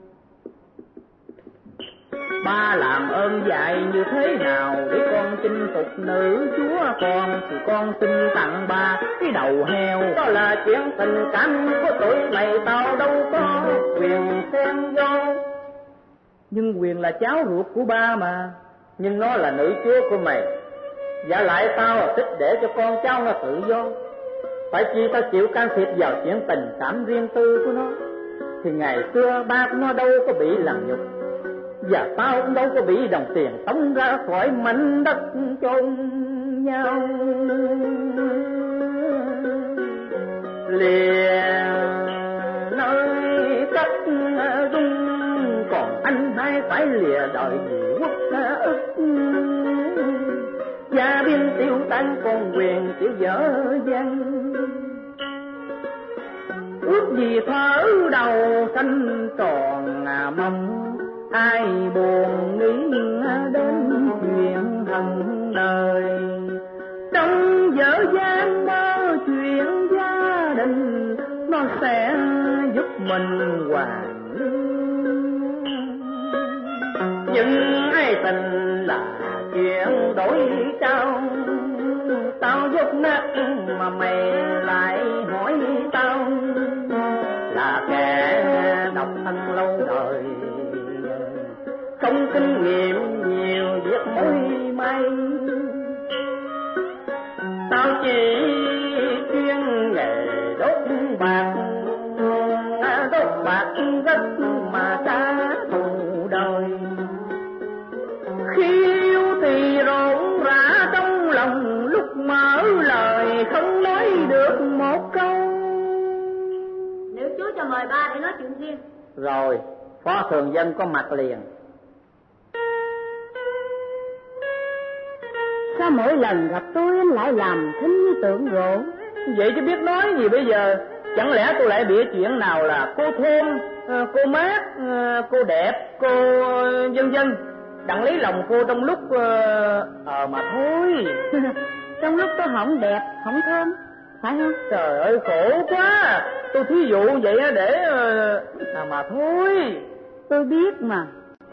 Ba làm ơn dạy như thế nào để con chinh phục nữ chúa con, thì con xin tặng ba cái đầu heo. Đó là chuyện tình cảm của tụi mày tao đâu có Quyền xem vô. Nhưng Quyền là cháu ruột của ba mà. Nhưng nó là nữ chúa của mày. Giả lại tao là thích để cho con cháu nó tự do. Phải chi tao chịu can thiệp vào chuyện tình cảm riêng tư của nó. Thì ngày xưa ba của nó đâu có bị làm nhục, và tao cũng đâu có bị đồng tiền tống ra khỏi mảnh đất chôn nhau. Lìa nơi cách rung, còn anh hai phải lìa đời vì quốc ức. Gia biên tiêu tan còn Quyền chịu dở dang. Ước gì thở đầu xanh tròn mong, ai buồn nghĩ đến chuyện hằng đời. Trong dở dang mơ chuyện gia đình, nó sẽ giúp mình hoàn lương. Nhưng ai tình là chuyện đổi trao, tao dốt nát mà mày lại hỏi tao. Là kẻ độc thân lâu đời, không kinh nghiệm nhiều việc mối may. Tao chỉ chuyên nghề đốt bạc, đốt bạc rất mà trả thù đời. Khi yêu thì rộn rã trong lòng, lúc mở lời không nói được một câu. Nếu chú cho mời ba để nói chuyện riêng. Rồi, phó thường dân có mặt liền. Sao mỗi lần gặp tôi anh lại làm thinh như tượng gỗ? Vậy chứ biết nói gì bây giờ? Chẳng lẽ tôi lại bịa chuyện nào là cô thơm, cô mát, cô đẹp, cô vân vân, đặng lấy lòng cô trong lúc ờ à, mà thôi. Trong lúc tôi không đẹp, không thơm, phải không? Trời ơi khổ quá. Tôi thí dụ vậy để à, mà thôi. Tôi biết mà.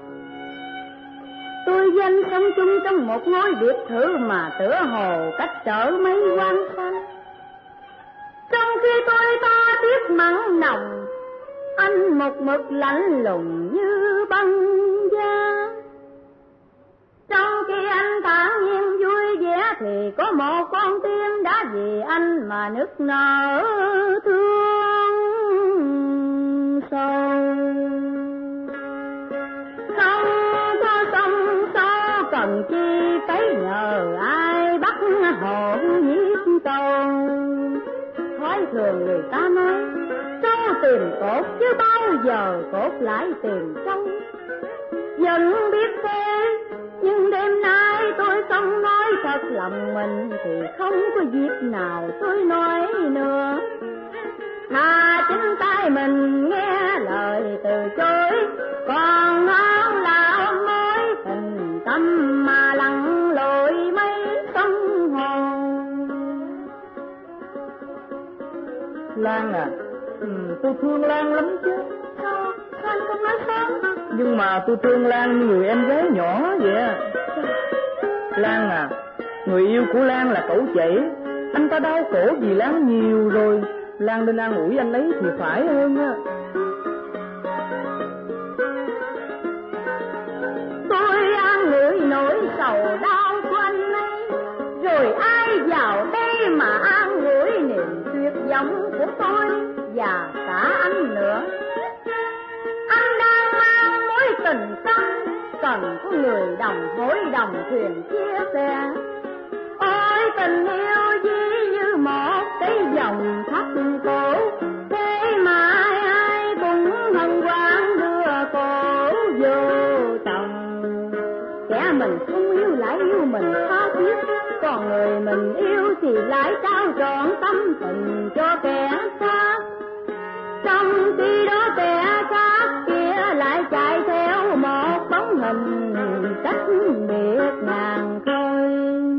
Tôi danh sống chung trong một ngôi biệt thự mà tựa hồ cách trở mấy quan xanh. Trong khi tôi ta tiếc mặn nồng, anh một mực lạnh lùng như băng da. Trong khi anh thản nhiên vui vẻ thì có một con tim đã vì anh mà nức nở thương sâu. Không có sông số cần chi tới nhờ ai bắt hồn nhiếp câu. Thói thường người ta nói sâu tìm cốt chứ bao giờ cốt lại tìm sâu. Vẫn biết thế nhưng đêm nay tôi không nói thật lòng mình thì không có dịp nào tôi nói nữa. Thà chính tay mình nghe lời từ chối, còn hơn là ôm mối tình tâm mà lặn lội mấy sông hồn. Lan à, ừ, tôi thương Lan lắm chứ. Sao? Sao anh không nói sớm? Nhưng mà tôi thương Lan như người em gái nhỏ vậy à. Lan à, người yêu của Lan là cẩu chảy. Anh ta đau khổ vì Lan nhiều rồi. Lan nên an ủi anh ấy thì phải hơn á. Tôi an ủi nỗi sầu đau của anh ấy, rồi ai vào đây mà an ủi niềm tuyệt vọng của tôi và cả anh nữa. Anh đang mang mối tình tâm, cần có người đồng hối đồng thuyền chia sẻ. Ôi tình yêu dĩ như một cái dòng thác cổ, thế mà ai ai cũng hân hoan đưa cổ vô chồng. Kẻ mình không yêu lại yêu mình tha thiết, còn người mình yêu thì lại trao trọn tâm tình cho kẻ khác. Trong khi đó kẻ khác kia lại chạy theo một bóng hình cách biệt ngàn khơi.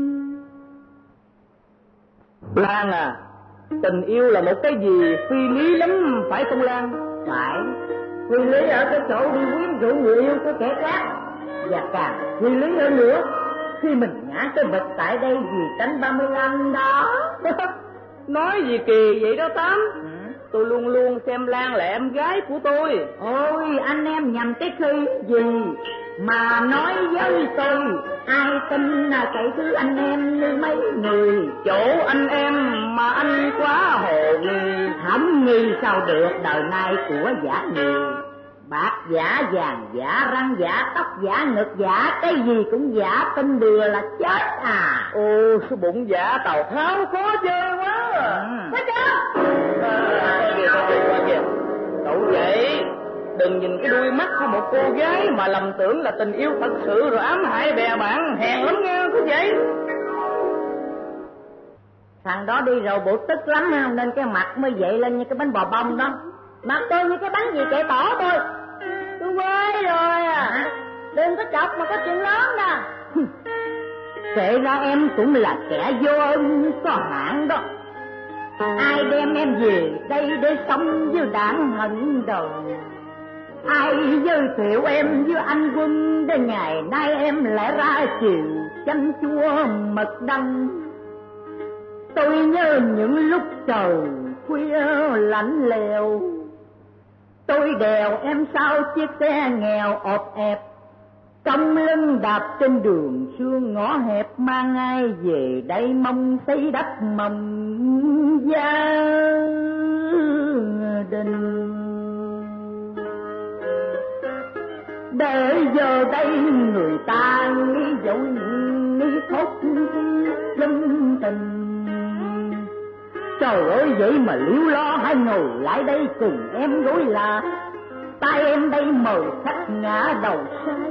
Lan à, tình yêu là một cái gì phi lý lắm, phải không Lan? Phải, phi lý ở cái chỗ đi quyến rũ người yêu của kẻ khác. Và càng phi lý hơn nữa, khi mình ngã cái bịch tại đây vì tránh ba mươi lăm đó. Nói gì kỳ vậy đó Tám? tôi luôn luôn xem Lan là em gái của tôi. Ôi anh em nhầm cái khi gì mà nói với tôi, ai tin là cái thứ anh em như mấy người. Chỗ anh em mà anh quá hồ nghi. Không nghi sao được, đời nay của giả nhiều. Bạc giả, vàng giả, răng giả, tóc giả, ngực giả, cái gì cũng giả, tin bừa là chết à. Ồ, số bụng giả Tào Tháo khó chơi quá. Có chưa? Coi kìa, coi kìa, coi kìa. Cậu vậy, đừng nhìn cái đuôi mắt của một cô gái mà lầm tưởng là tình yêu thật sự rồi ám hại bè bạn, hèn lắm nghe, có vậy? Thằng đó đi rồi bộ tức lắm không, nên cái mặt mới vậy lên như cái bánh bò bông đó. Mặt tôi như cái bánh gì kệ tỏ tôi. Tôi quê rồi à. Đừng có chọc mà có chuyện lớn nè. Kể ra em cũng là kẻ vô ơn có hạn đó. Ai đem em về đây để sống với đảng hận đời? Ai giới thiệu em với anh Quân để ngày nay em lại ra chiều chanh chua mật đắng? Tôi nhớ những lúc trời khuya lạnh lẽo, tôi đèo em sau chiếc xe nghèo ọp ẹp, cong lưng đạp trên đường sương ngõ hẹp, mang ai về đây mong xây đắp mầm gia đình. Để giờ đây người ta nghĩ dẫu nghĩ thốt lâm tình. Trời ơi, vậy mà liếu lo hay ngồi lại đây cùng em gối là tay em đây mời khách ngã đầu say.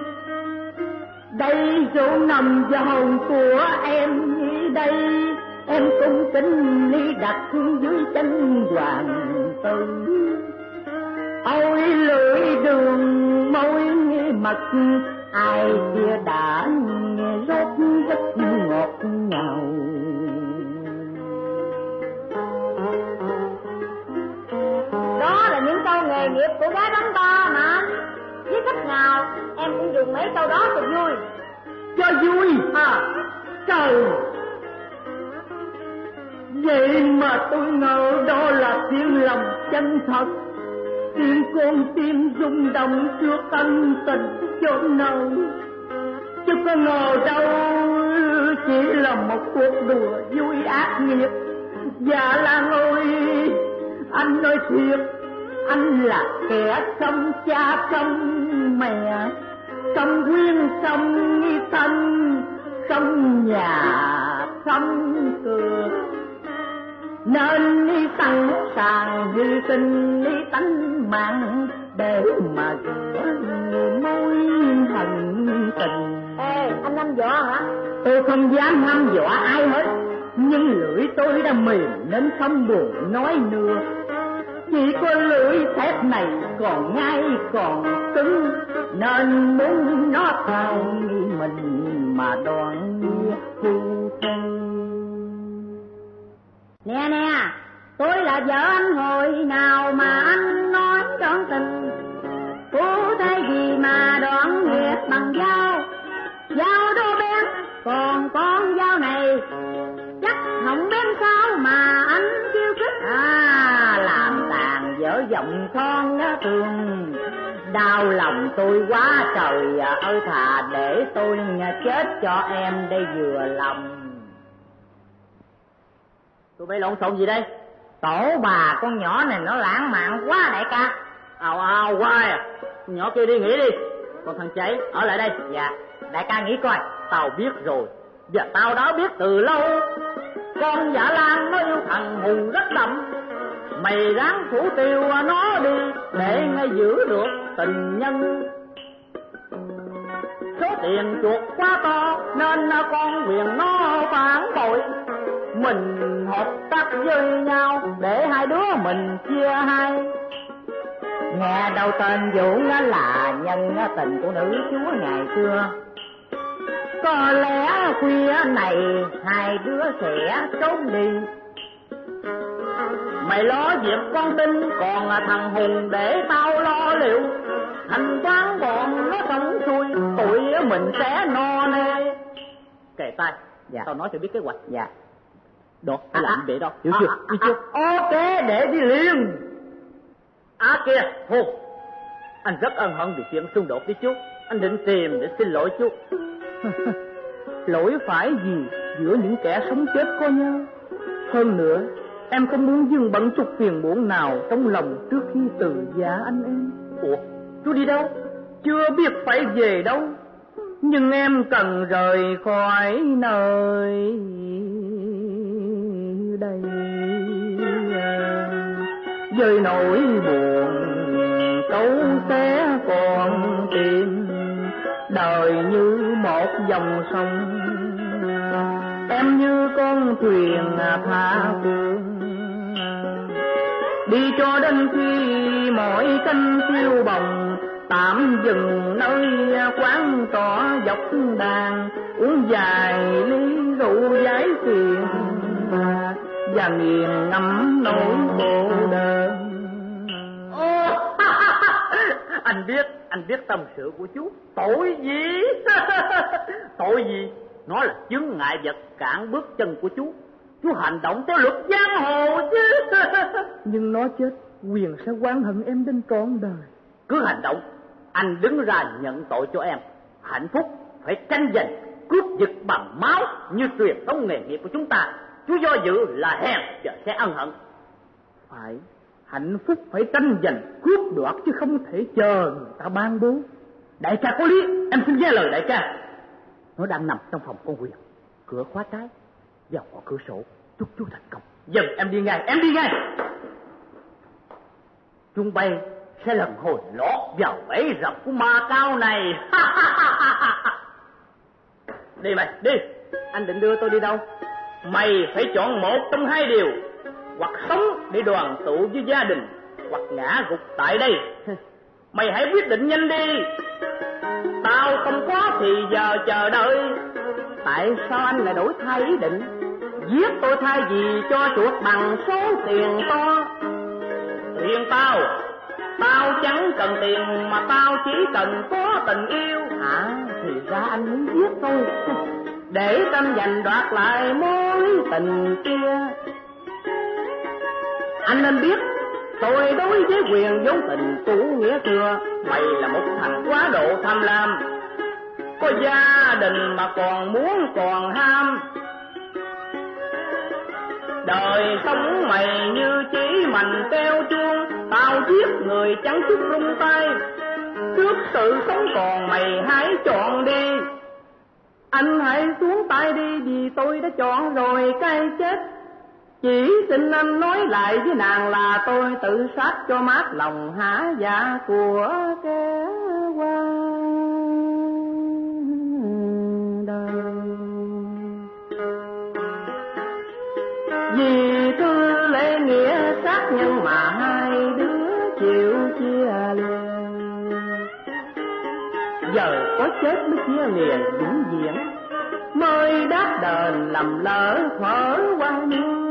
Đây rượu nằm vào hồn của em như đây, em cung kính đi đặt dưới chân hoàng tử. Ôi lưỡi đường môi mật, ai kia đã rót rất ngọt ngào. Đó là những câu nghề nghiệp của gái bánh to mà. Với khách nào em cũng dùng mấy câu đó cho vui. Cho vui À, trời, vậy mà tôi ngờ đó là tiếng lòng chân thật, tiếng con tim rung động trước ân tình chốn nơi. Chứ có ngờ đâu chỉ là một cuộc đùa vui ác nghiệt. Dạ là ơi, anh nói thiệt, anh là kẻ không cha không mẹ, không quyên không thân, không nhà không cửa, nên đi sẵn sàng hy sinh đi tánh mạng để mà rửa mối hận tình. ê, anh hăm dọa hả? Tôi không dám hăm dọa ai hết, nhưng lưỡi tôi đã mềm nên không buồn nói nữa. Chỉ có lưỡi thép này còn ngay còn cứng, nên muốn nó thay mình mà đoạn thu thân. Nè nè, tôi là vợ anh hồi nào mà anh nói trọn tình. Cố thế gì mà đoạn nghiệp bằng dao, dao đô bén, còn con dao này chắc không bén sao mà anh kêu khích. À, làm tàn dở giọng con đó thường, đau lòng tôi quá trời ơi, thà để tôi chết cho em đây vừa lòng. Tôi bay lộn xộn gì đây? Tổ bà con nhỏ này nó lãng mạn quá đại ca. Ào ào quá à. Con nhỏ kia đi nghỉ đi, còn thằng cháy ở lại đây. Dạ, đại ca nghĩ coi. Tao biết rồi, và tao đã biết từ lâu. Con Dạ Lan nó yêu thằng Hùng rất đậm, mày ráng thủ tiêu nó đi để ngay giữ được tình nhân. Số tiền chuột quá to nên con quyền nó phản bội, mình hợp tác với nhau để hai đứa mình chia hai. Nghe đầu tên Vũ nó là nhân tình của nữ chúa ngày xưa, có lẽ khuya này hai đứa sẽ trốn đi. Mày lo việc con tin, còn thằng Hùng để tao lo liệu. Thành toán bọn nó sống xuôi, tụi mình sẽ no nê. Kề tay, dạ. Tao nói cho biết kế hoạch. Dạ. Đó, tôi làm để đó, hiểu chưa? Đi chưa? Ok, để đi liền. À kìa, Hồ, anh rất ân hận vì chuyện xung đột với chú. Anh định tìm để xin lỗi chú. Lỗi phải gì giữa những kẻ sống chết có nhau. Hơn nữa, em không muốn dừng bận chút phiền muộn nào trong lòng trước khi từ giã anh em. Ủa, chú đi đâu? Chưa biết phải về đâu, nhưng em cần rời khỏi nơi đây. Với nỗi buồn câu sẽ còn tìm, đời như một dòng sông, em như con thuyền tha phương, đi cho đến khi mỗi cánh phiêu bồng, tạm dừng nơi quán trọ dọc đàn, uống vài ly rượu giải phiền và nghiền ngẫm nỗi khổ đơn. Anh biết, anh biết tâm sự của chú. Tội gì? Tội gì? Nó là chướng ngại vật cản bước chân của chú. Chú hành động theo luật giang hồ chứ. Nhưng nó chết, quyền sẽ oán hận em đến trọn đời. Cứ hành động, anh đứng ra nhận tội cho em. Hạnh phúc phải tranh giành, cướp giật bằng máu như truyền thống nghề nghiệp của chúng ta. Chú do dự là hèn, giờ sẽ ân hận. Phải, hạnh phúc phải tranh giành, cướp đoạt chứ không thể chờ người ta ban bố. Đại ca có lý, em xin nghe lời đại ca. Nó đang nằm trong phòng con Huyền, cửa khóa trái, vào khỏi cửa sổ. Chúc chú thành công. Dần, em đi ngay, em đi ngay. Chúng bay sẽ lần hồi lọt vào bẫy rập của ma cao này. Đi mày, đi. Anh định đưa tôi đi đâu? Mày phải chọn một trong hai điều, hoặc sống để đoàn tụ với gia đình, hoặc ngã gục tại đây. Mày hãy quyết định nhanh đi. Tao không có thì giờ chờ đợi. Tại sao anh lại đổi thay ý định? Giết tôi thay vì cho chuột bằng số tiền to. Tiền tao, tao chẳng cần tiền mà tao chỉ cần có tình yêu. À, thì ra anh muốn giết tôi để tranh giành đoạt lại mối tình kia. Anh nên biết, tôi đối với quyền vốn tình cũ nghĩa xưa. Mày là một thằng quá độ tham lam, có gia đình mà còn muốn còn ham. Đời sống mày như chỉ mành keo chuông, tao giết người chẳng chút rung tay. Trước sự sống còn mày hãy chọn đi. Anh hãy xuống tay đi, vì tôi đã chọn rồi cái chết. Chỉ xin anh nói lại với nàng là tôi tự sát cho mát lòng hả dạ của kẻ qua đời. Vì thư lễ nghĩa sát nhân mà hai đứa chịu chia liền, giờ có chết mới chia liền vĩnh viễn, mới đáp đền lầm lỡ thuở qua nhiên.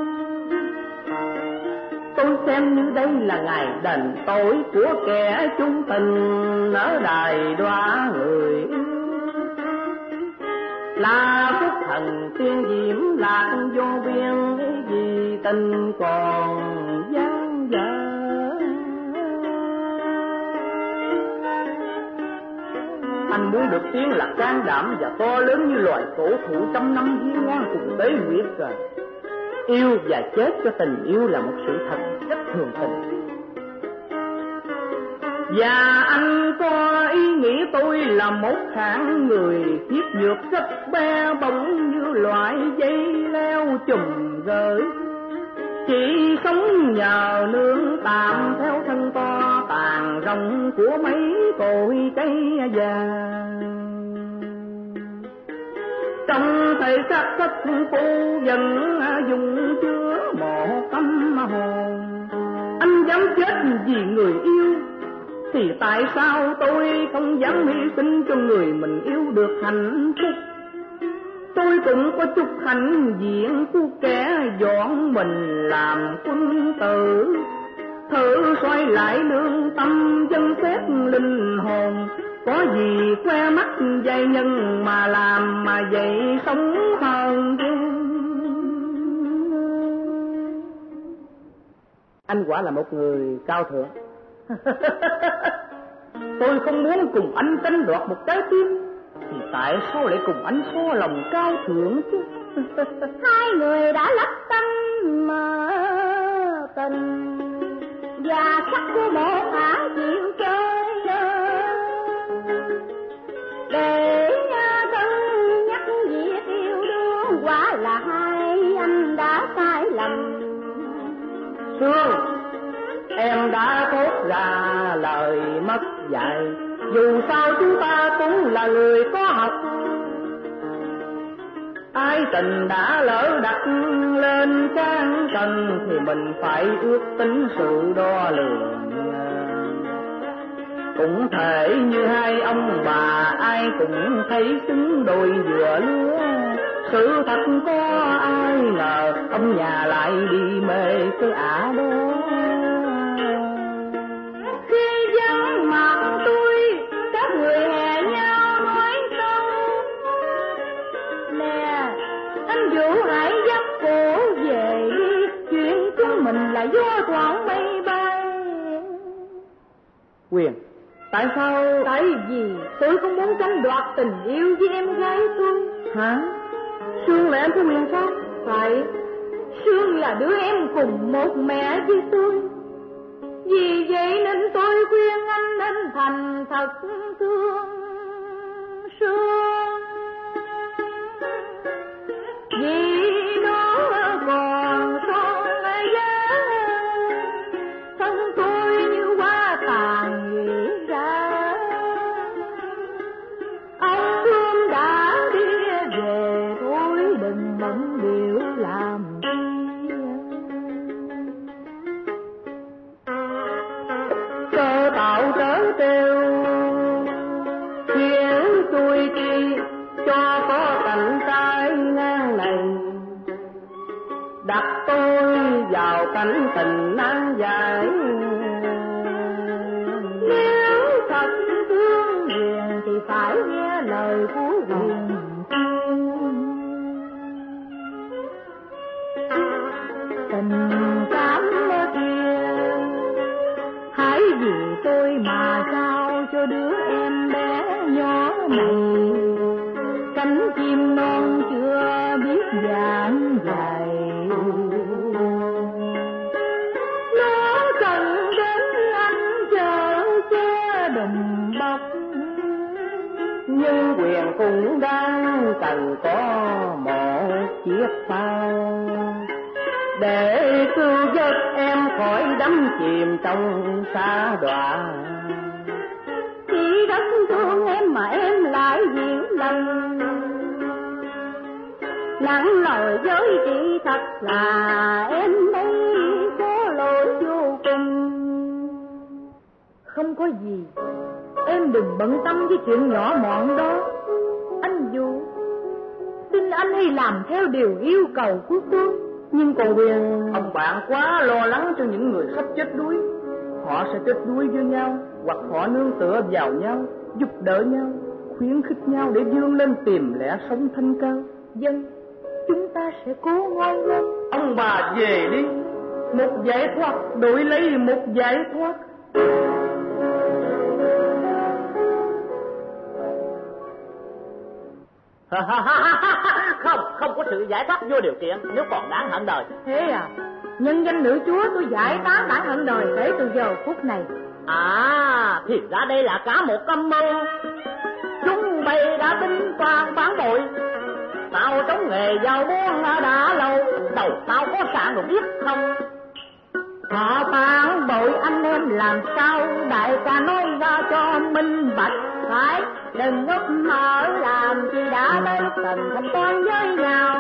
Tôi xem như đây là ngày đền tội của kẻ chung tình ở đài đoá người yêu, là phúc thần tiên diễm lạc vô biên, vì tình còn dang dở. Anh muốn được tiếng là can đảm và to lớn như loài cổ thụ trăm năm hiên ngang cùng tế nguyệt rồi. Yêu và chết cho tình yêu là một sự thật rất thường tình. Và anh có ý nghĩ tôi là một hạng người thiết nhược rất bé bỏng như loại dây leo chùm rơi, chỉ sống nhờ nương tạm theo thân to tàn rong của mấy cội cây vàng. Trong thời khắc thất phu vẫn dùng chứa một tâm hồn, anh dám chết vì người yêu, thì tại sao tôi không dám hy sinh cho người mình yêu được hạnh phúc? Tôi cũng có chút hạnh diện của kẻ dọn mình làm quân tử. Thử xoay lại lương tâm dân xét linh hồn, có gì khoe mắt dạy nhân mà làm mà vậy sống hơn chứ. Anh quả là một người cao thượng. Tôi không muốn cùng anh tranh đoạt một trái tim, thì tại sao lại cùng anh so lòng cao thượng chứ? Hai người đã lấp tâm mà tình, và sắc của một ả chịu chơi, để cân nhắc việc yêu đương, quả là hai anh đã sai lầm. Sương, em đã thốt ra lời mất dạy, dù sao chúng ta cũng là người có học. Ái tình đã lỡ đặt lên trang trần, thì mình phải ước tính sự đo lường. Cũng thể như hai ông bà, ai cũng thấy xứng đôi vừa lứa. Sự thật có ai ngờ, ông nhà lại đi mê cái ả đó. Khi vắng mặt tôi, các người hè nhau nói câu: nè, anh Vũ hãy dắt cổ về đi, chuyện chúng mình là gió thoảng mây bay. Quyền, tại sao? Tại vì tôi không muốn tranh đoạt tình yêu với em gái tôi. Hả? Sương là em của Quyền sao? Phải, Sương là đứa em cùng một mẹ với tôi. Vì vậy nên tôi khuyên anh nên thành thật thương Sương, vì nó còn son giá, thân tôi như hoa tàn nghĩ ra. Ông thương đã đi về, thôi đừng bận biểu làm chi. Cơ tạo trở trêu khiến tôi chi cho có cảnh trái ngang này, đặt tôi vào cảnh tình nan giải. Nếu thật thương Quyền thì phải nghe lời của Quyền. Tình cảm kia hãy vì tôi mà trao cho đứa em bé nhỏ này, cánh chim non chưa biết dáng dài. Nó cần đến anh chờ che đùm bọc, Nhưng Quyền cũng đang cần có một chiếc phao, để cứu vớt em khỏi đắm chìm trong xa đọa. chỉ rất thương em mà em lại hiểu lầm. Nặng lời với chị thật là em đây có lỗi vô cùng. Không có gì, em đừng bận tâm với chuyện nhỏ mọn đó. Anh Vũ, xin anh hãy làm theo điều yêu cầu của tôi. Nhưng còn Quyền, ông bạn quá lo lắng cho những người sắp chết đuối. Họ sẽ chết đuối với nhau, hoặc họ nương tựa vào nhau, giúp đỡ nhau, khuyến khích nhau để vươn lên tìm lẽ sống thanh cao. Dân, chúng ta sẽ cố ngoan lên. Ông bà về đi, một giải thoát đổi lấy một giải thoát. Không, không có sự giải thoát vô điều kiện nếu còn đáng hận đời. Thế à, nhân danh nữ chúa tôi giải tán bản hận đời kể từ giờ phút này. À, thì ra đây là cả một âm mưu. Chúng bay đã tính toàn phản bội. Tao chống nghề giàu buôn đã lâu, đầu tao có sạn rồi biết không? Họ phản bội anh em làm sao đại ca nói ra cho minh bạch. Phải, đừng ngốc mở làm chi đã tới lúc cần thanh toán với nhau.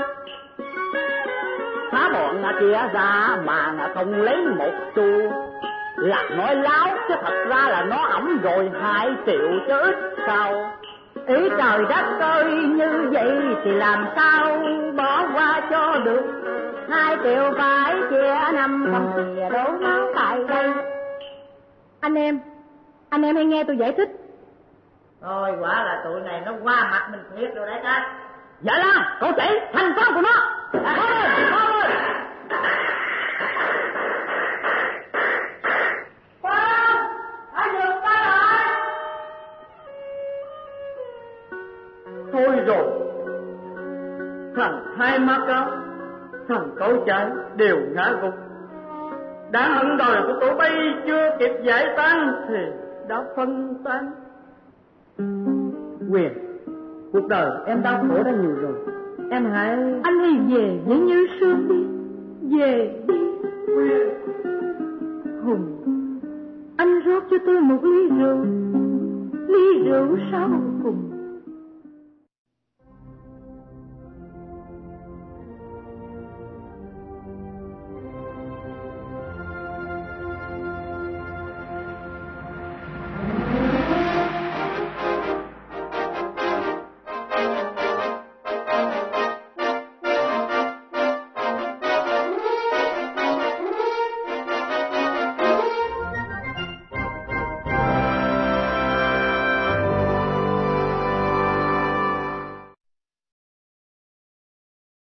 Phá bọn chia ra mà không lấy một xu, là nói láo chứ thật ra là nó ẩm rồi hai triệu chứ ít sao. Ý trời đất ơi, như vậy thì làm sao bỏ qua cho được. Hai triệu phải chia năm, không thì đổ máu tại đây. Anh em, anh em hãy nghe tôi giải thích. Thôi quả là tụi này nó qua mặt mình thiệt rồi đấy ta. Dạ là, cậu chỉ thành công của nó. Thôi, thôi. hai má cáo, thằng cối trái đều ngã gục. Đã hận đời của tụi bay chưa kịp giải tán thì đã phân tán. Quyền, cuộc đời em đau khổ đã nhiều rồi, em hãy... Anh hãy về với Như Sương đi, về đi. Quyền. Hùng, anh rót cho tôi một ly rượu, ly rượu sau cùng.